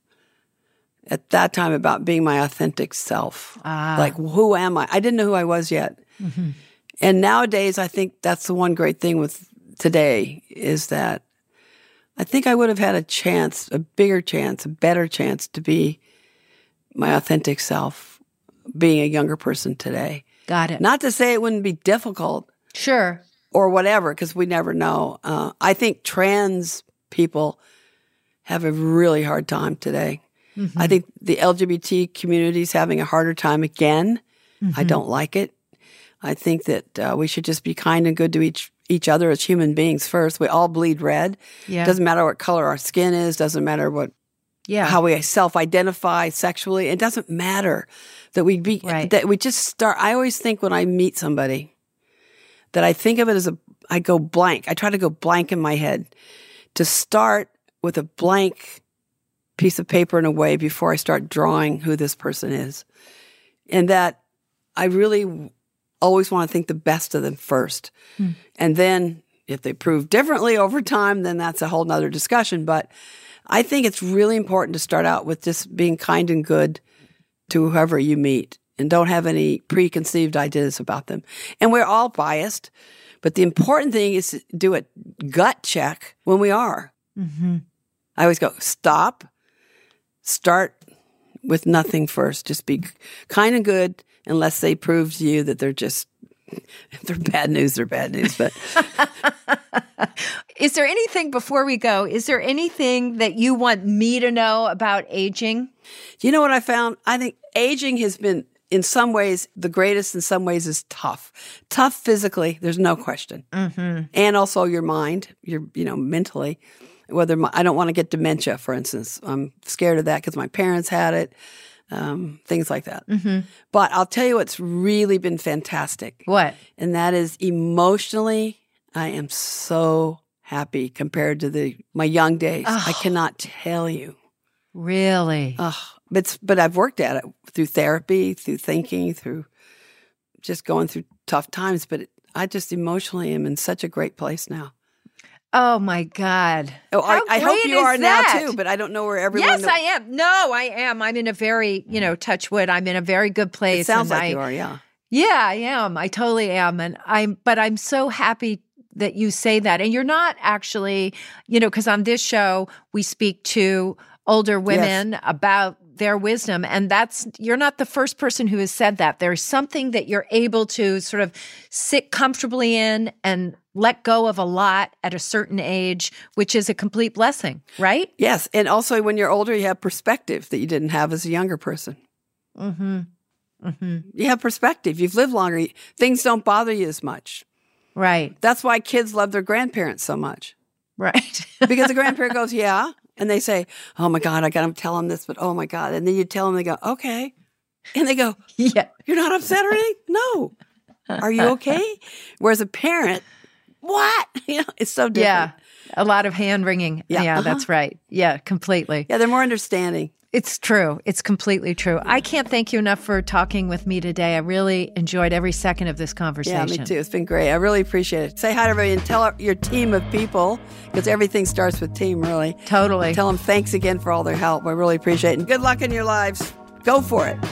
S3: at that time about being my authentic self.
S1: Ah.
S3: Like, who am I? I didn't know who I was yet. Mm-hmm. And nowadays, I think that's the one great thing with today is that I think I would have had a chance, a bigger chance, a better chance to be my authentic self, being a younger person today.
S1: Got it.
S3: Not to say it wouldn't be difficult,
S1: Sure.
S3: or whatever, because we never know. Uh, I think trans people have a really hard time today. Mm-hmm. I think the L G B T community is having a harder time again. Mm-hmm. I don't like it. I think that uh, we should just be kind and good to each each other as human beings first. We all bleed red.
S1: Yeah.
S3: Doesn't matter what color our skin is. Doesn't matter what
S1: Yeah.
S3: how we self-identify sexually. It doesn't matter that we be
S1: Right.
S3: that we just start. I always think when I meet somebody that I think of it as a, I go blank. I try to go blank in my head to start with a blank piece of paper in a way before I start drawing who this person is. And that I really always want to think the best of them first. Hmm. And then if they prove differently over time, then that's a whole nother discussion. But I think it's really important to start out with just being kind and good to whoever you meet. And don't have any preconceived ideas about them. And we're all biased, but the important thing is to do a gut check when we are. Mm-hmm. I always go, stop, start with nothing first. Just be kind and good unless they prove to you that they're just, if they're bad news, they're bad news. But
S1: Is there anything, before we go, is there anything that you want me to know about aging?
S3: You know what I found? I think aging has been, in some ways, the greatest, in some ways is tough. Tough physically, there's no question. Mm-hmm. And also your mind, your, you know, mentally. Whether my, I don't want to get dementia, for instance. I'm scared of that because my parents had it, um, things like that. Mm-hmm. But I'll tell you what's really been fantastic.
S1: What?
S3: And that is emotionally, I am so happy compared to the my young days.
S1: Oh.
S3: I cannot tell you.
S1: Really?
S3: Oh, but, but I've worked at it through therapy, through thinking, through just going through tough times. But it, I just emotionally am in such a great place now.
S1: Oh, my God.
S3: Oh, I,
S1: How
S3: I hope
S1: great
S3: you
S1: is
S3: are
S1: that?
S3: now, too, but I don't know where everyone...
S1: Yes,
S3: that,
S1: I am. No, I am. I'm in a very, you know, touch wood. I'm in a very good place.
S3: It sounds
S1: and
S3: like
S1: I,
S3: you are, yeah.
S1: Yeah, I am. I totally am. And I'm, but I'm so happy that you say that. And you're not actually, you know, because on this show, we speak to older women
S3: Yes.
S1: about their wisdom. And that's, you're not the first person who has said that. There's something that you're able to sort of sit comfortably in and let go of a lot at a certain age, which is a complete blessing, right?
S3: Yes, and also when you're older, you have perspective that you didn't have as a younger person.
S1: Mm-hmm. Mm-hmm.
S3: You have perspective. You've lived longer. Things don't bother you as much.
S1: Right.
S3: That's why kids love their grandparents so much.
S1: Right.
S3: Because the grandparent goes, yeah. And they say, oh my God, I got to tell them this, but oh my God. And then you tell them, they go, okay. And they go,
S1: Yeah.
S3: You're not upset or anything? No. Are you okay? Whereas a parent, what? You know, it's so different.
S1: Yeah. A lot of hand wringing.
S3: Yeah.
S1: Yeah,
S3: Uh-huh.
S1: that's right. Yeah, completely.
S3: Yeah, they're more understanding.
S1: It's true. It's completely true. I can't thank you enough for talking with me today. I really enjoyed every second of this conversation.
S3: Yeah, me too. It's been great. I really appreciate it. Say hi to everybody and tell our- your team of people, because everything starts with team, really.
S1: Totally.
S3: Tell them thanks again for all their help. I really appreciate it. And good luck in your lives. Go for it.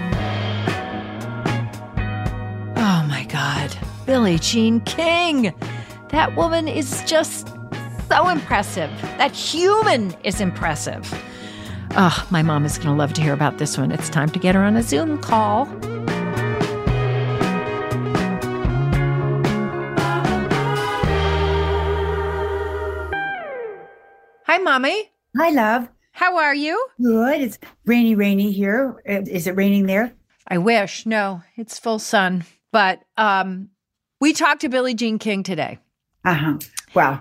S1: Oh my God. Billie Jean King. That woman is just so impressive. That human is impressive. Oh, my mom is going to love to hear about this one. It's time to get her on a Zoom call. Hi, Mommy.
S4: Hi, love.
S1: How are you?
S4: Good. It's rainy, rainy here. Uh, Is it raining there?
S1: I wish. No, it's full sun. But um, we talked to Billie Jean King today.
S4: Uh-huh. Wow.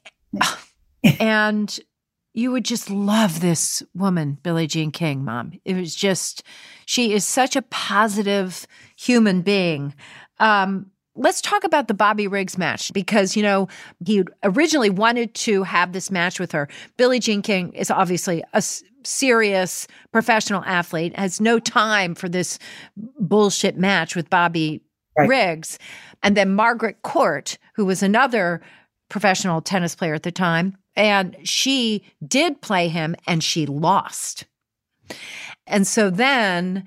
S1: And you would just love this woman, Billie Jean King, Mom. It was just, she is such a positive human being. Um, let's talk about the Bobby Riggs match because, you know, he originally wanted to have this match with her. Billie Jean King is obviously a s- serious professional athlete, has no time for this bullshit match with Bobby
S4: Right.
S1: Riggs. And then Margaret Court, who was another professional tennis player at the time, and she did play him and she lost. And so then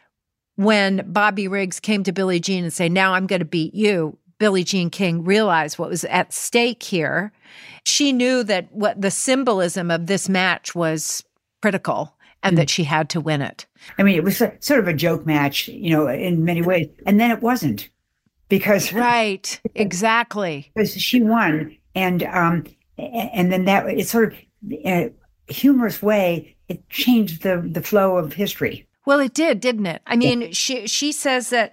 S1: when Bobby Riggs came to Billie Jean and say, now I'm going to beat you, Billie Jean King realized what was at stake here. She knew that what the symbolism of this match was critical and that she had to win it.
S4: I mean, it was a, sort of a joke match, you know, in many ways. And then it wasn't because,
S1: Right, exactly.
S4: because she won. And um, a- and then that, it's sort of in a humorous way, it changed the, the flow of history.
S1: Well, it did, didn't it? I mean, she she says that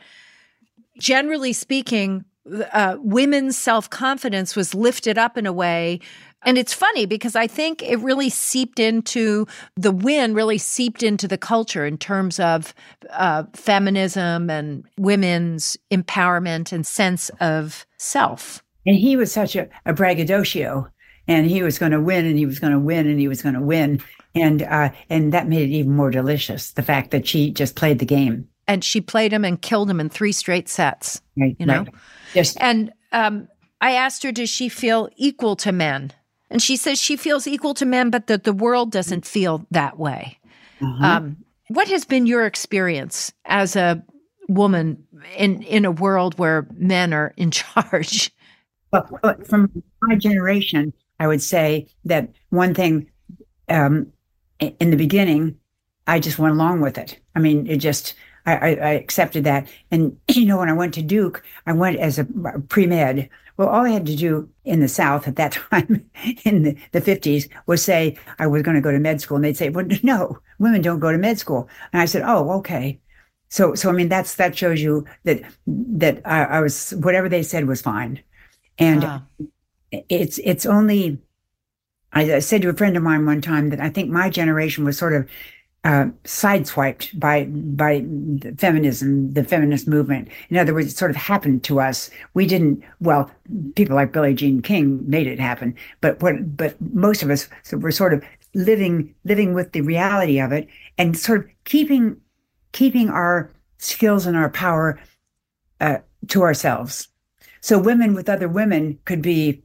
S1: generally speaking, uh, women's self-confidence was lifted up in a way. And it's funny because I think it really seeped into, the win really seeped into the culture in terms of uh, feminism and women's empowerment and sense of self.
S4: And he was such a, a braggadocio, and he was going to win, and he was going to win, and he was going to win. And uh, and that made it even more delicious, the fact that she just played the game.
S1: And she played him and killed him in three straight sets,
S4: Right,
S1: you know?
S4: right. Just
S1: And um, I asked her, does she feel equal to men? And she says she feels equal to men, but that the world doesn't feel that way.
S4: uh-huh.
S1: Um, what has been your experience as a woman in, in a world where men are in charge?
S4: Well, but from my generation, I would say that one thing um, i- in the beginning, I just went along with it. I mean, it just, I, I, I accepted that. And, you know, when I went to Duke, I went as a pre-med. Well, all I had to do in the South at that time, in the, the fifties, was say I was going to go to med school. And they'd say, well, no, women don't go to med school. And I said, oh, okay. So, so I mean, that's, that shows you that, that I, I was, whatever they said was fine. And
S1: Wow.
S4: it's it's only, I, I said to a friend of mine one time that I think my generation was sort of uh, sideswiped by by the feminism, the feminist movement. In other words, it sort of happened to us. We didn't. Well, people like Billie Jean King made it happen, but what? But most of us were sort of living living with the reality of it and sort of keeping keeping our skills and our power uh, to ourselves. So women with other women could be,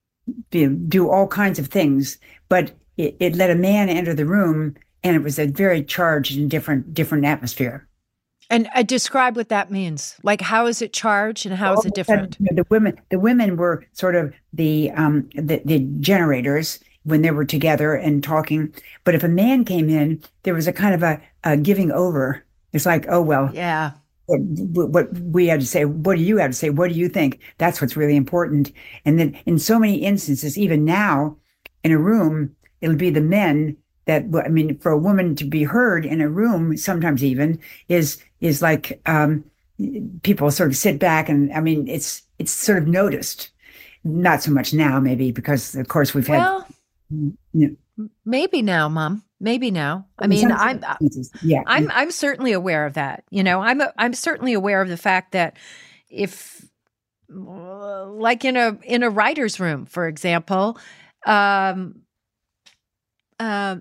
S4: be do all kinds of things, but it, it let a man enter the room, and it was a very charged and different different atmosphere.
S1: And uh, describe what that means. Like, how is it charged and how is
S4: All
S1: it
S4: of a sudden,
S1: different?
S4: you know, The women the women were sort of the um the, the generators when they were together and talking. But if a man came in, there was a kind of a, a giving over. It's like, oh well,
S1: Yeah.
S4: what, what we had to say, what do you have to say? What do you think? That's what's really important. And then in so many instances, even now in a room, it'll be the men that, I mean, for a woman to be heard in a room, sometimes even is, is like, um, people sort of sit back and, I mean, it's, it's sort of noticed. not so much now, maybe because of course we've had.
S1: Well,
S4: you know,
S1: maybe now, Mom. Maybe now. I mean, I'm
S4: yeah,
S1: I'm I'm certainly aware of that. You know, I'm I'm certainly aware of the fact that if, like in a in a writer's room, for example, um, uh,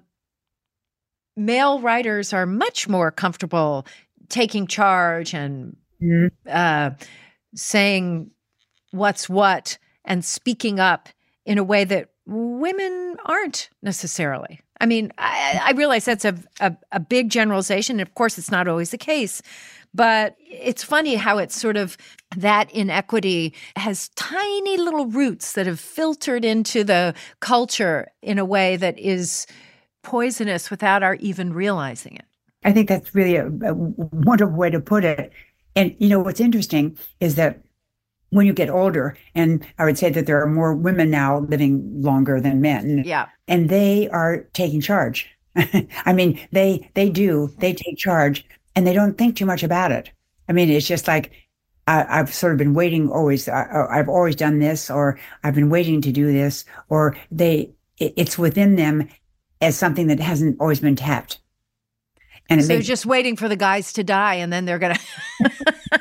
S1: male writers are much more comfortable taking charge and
S4: mm-hmm.
S1: uh, saying what's what and speaking up in a way that women aren't necessarily. I mean, I, I realize that's a, a a big generalization. And of course, it's not always the case. But it's funny how it's sort of that inequity has tiny little roots that have filtered into the culture in a way that is poisonous without our even realizing it.
S4: I think that's really a, a wonderful way to put it. And, you know, what's interesting is that when you get older, and I would say that there are more women now living longer than men.
S1: Yeah.
S4: And they are taking charge. I mean, they they do, they take charge and they don't think too much about it. I mean, it's just like, I, I've sort of been waiting always, I, I've always done this, or I've been waiting to do this, or they, it, it's within them as something that hasn't always been tapped. And
S1: so they're just waiting for the guys to die and then they're going to.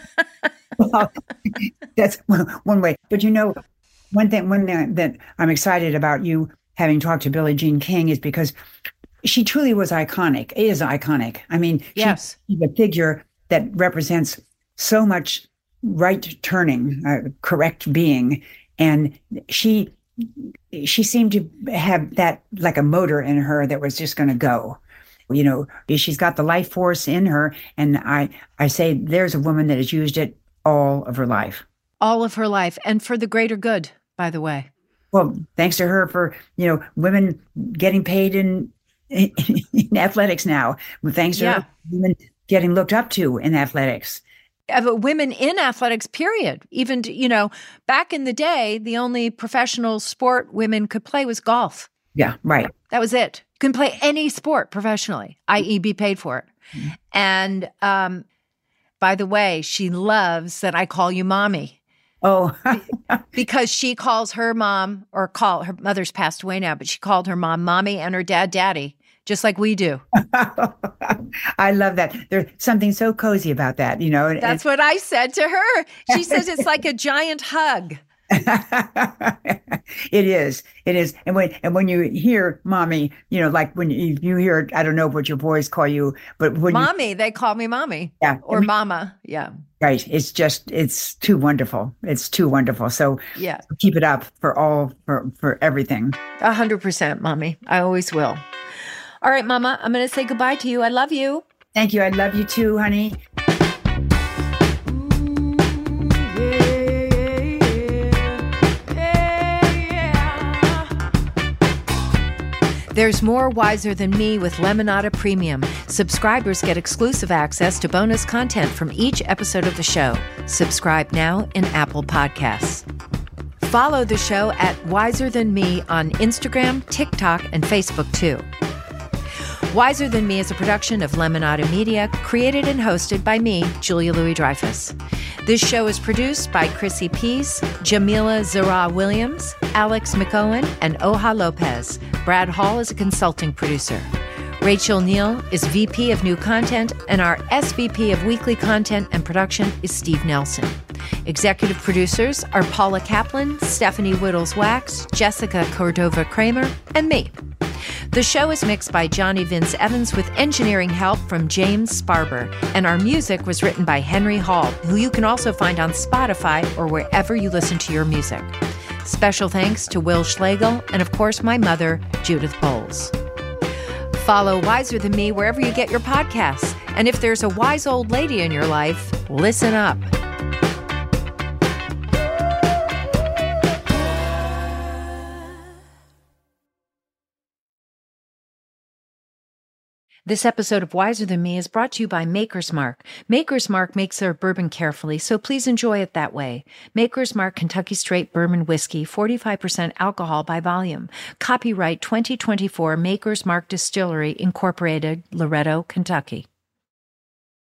S4: Well, that's one way. But you know, one thing, one thing that I'm excited about you having talked to Billie Jean King is because she truly was iconic, is iconic. I mean,
S1: yes.
S4: she's a figure that represents so much right turning, uh, correct being. And she, she seemed to have that like a motor in her that was just going to go. You know, she's got the life force in her. And I, I say there's a woman that has used it all of her life.
S1: All of her life. And for the greater good, by the way.
S4: Well, thanks to her for, you know, women getting paid in, in, in athletics now. Thanks to
S1: yeah.
S4: her, women getting looked up to in athletics.
S1: Yeah, but women in athletics, period. Even, you know, back in the day, the only professional sport women could play was golf.
S4: Yeah, right.
S1: That was it. You can play any sport professionally, that is be paid for it. Mm-hmm. And um, by the way, she loves that I call you mommy.
S4: Oh.
S1: Because she calls her mom, or call her mother's passed away now, but she called her mom mommy and her dad daddy, just like we do.
S4: I love that. There's something so cozy about that, you know.
S1: That's and, what I said to her. She says it's like a giant hug.
S4: It is. It is. And when and when you hear mommy, you know, like when you, you hear, I don't know what your boys call you, but when
S1: mommy,
S4: you,
S1: they call me mommy.
S4: Yeah.
S1: Or I mean, mama. Yeah.
S4: Right. It's just, it's too wonderful. It's too wonderful. So
S1: yeah,
S4: keep it up for all, for, for everything.
S1: A hundred percent, mommy. I always will. All right, mama, I'm going to say goodbye to you. I love you.
S4: Thank you. I love you too, honey.
S1: There's more Wiser Than Me with Lemonada Premium. Subscribers get exclusive access to bonus content from each episode of the show. Subscribe now in Apple Podcasts. Follow the show at Wiser Than Me on Instagram, TikTok, and Facebook too. Wiser Than Me is a production of Lemonada Media, created and hosted by me, Julia Louis-Dreyfus. This show is produced by Chrissy Peace, Jamila Zara-Williams, Alex McOwen, and Oha Lopez. Brad Hall is a consulting producer. Rachel Neal is V P of New Content, and our S V P of Weekly Content and Production is Steve Nelson. Executive producers are Paula Kaplan, Stephanie Whittles-Wax, Jessica Cordova-Kramer, and me. The show is mixed by Johnny Vince Evans with engineering help from James Sparber, and our music was written by Henry Hall, who you can also find on Spotify or wherever you listen to your music. Special thanks to Will Schlegel and, of course, my mother, Judith Bowles. Follow Wiser Than Me wherever you get your podcasts, and if there's a wise old lady in your life, listen up. This episode of Wiser Than Me is brought to you by Maker's Mark. Maker's Mark makes their bourbon carefully, so please enjoy it that way. Maker's Mark Kentucky Straight Bourbon Whiskey, forty-five percent alcohol by volume. Copyright twenty twenty-four Maker's Mark Distillery, Incorporated, Loretto, Kentucky.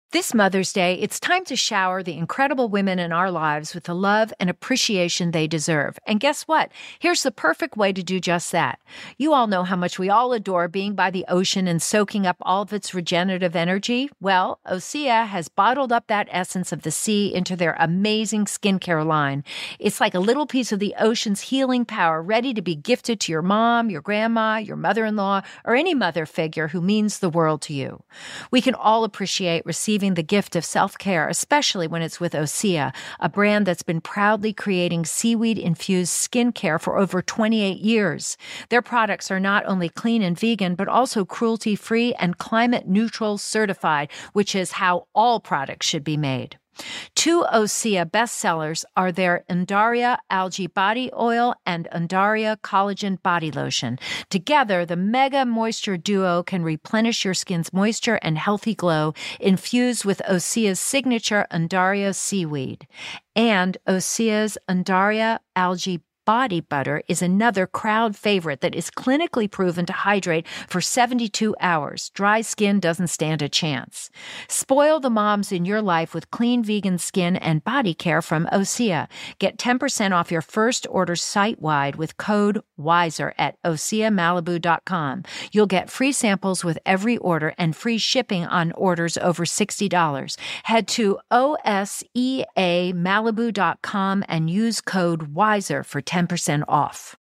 S1: This Mother's Day, it's time to shower the incredible women in our lives with the love and appreciation they deserve. And guess what? Here's the perfect way to do just that. You all know how much we all adore being by the ocean and soaking up all of its regenerative energy. Well, Osea has bottled up that essence of the sea into their amazing skincare line. It's like a little piece of the ocean's healing power ready to be gifted to your mom, your grandma, your mother-in-law, or any mother figure who means the world to you. We can all appreciate receiving the gift of self-care, especially when it's with Osea, a brand that's been proudly creating seaweed-infused skincare for over twenty-eight years. Their products are not only clean and vegan, but also cruelty-free and climate-neutral certified, which is how all products should be made. Two Osea bestsellers are their Undaria Algae Body Oil and Undaria Collagen Body Lotion. Together, the Mega Moisture Duo can replenish your skin's moisture and healthy glow, infused with Osea's signature Undaria seaweed. And Osea's Undaria Algae Body butter is another crowd favorite that is clinically proven to hydrate for seventy-two hours. Dry skin doesn't stand a chance. Spoil the moms in your life with clean vegan skin and body care from Osea. Get ten percent off your first order site-wide with code WISER at osea malibu dot com. You'll get free samples with every order and free shipping on orders over sixty dollars. Head to osea malibu dot com and use code WISER for ten percent off.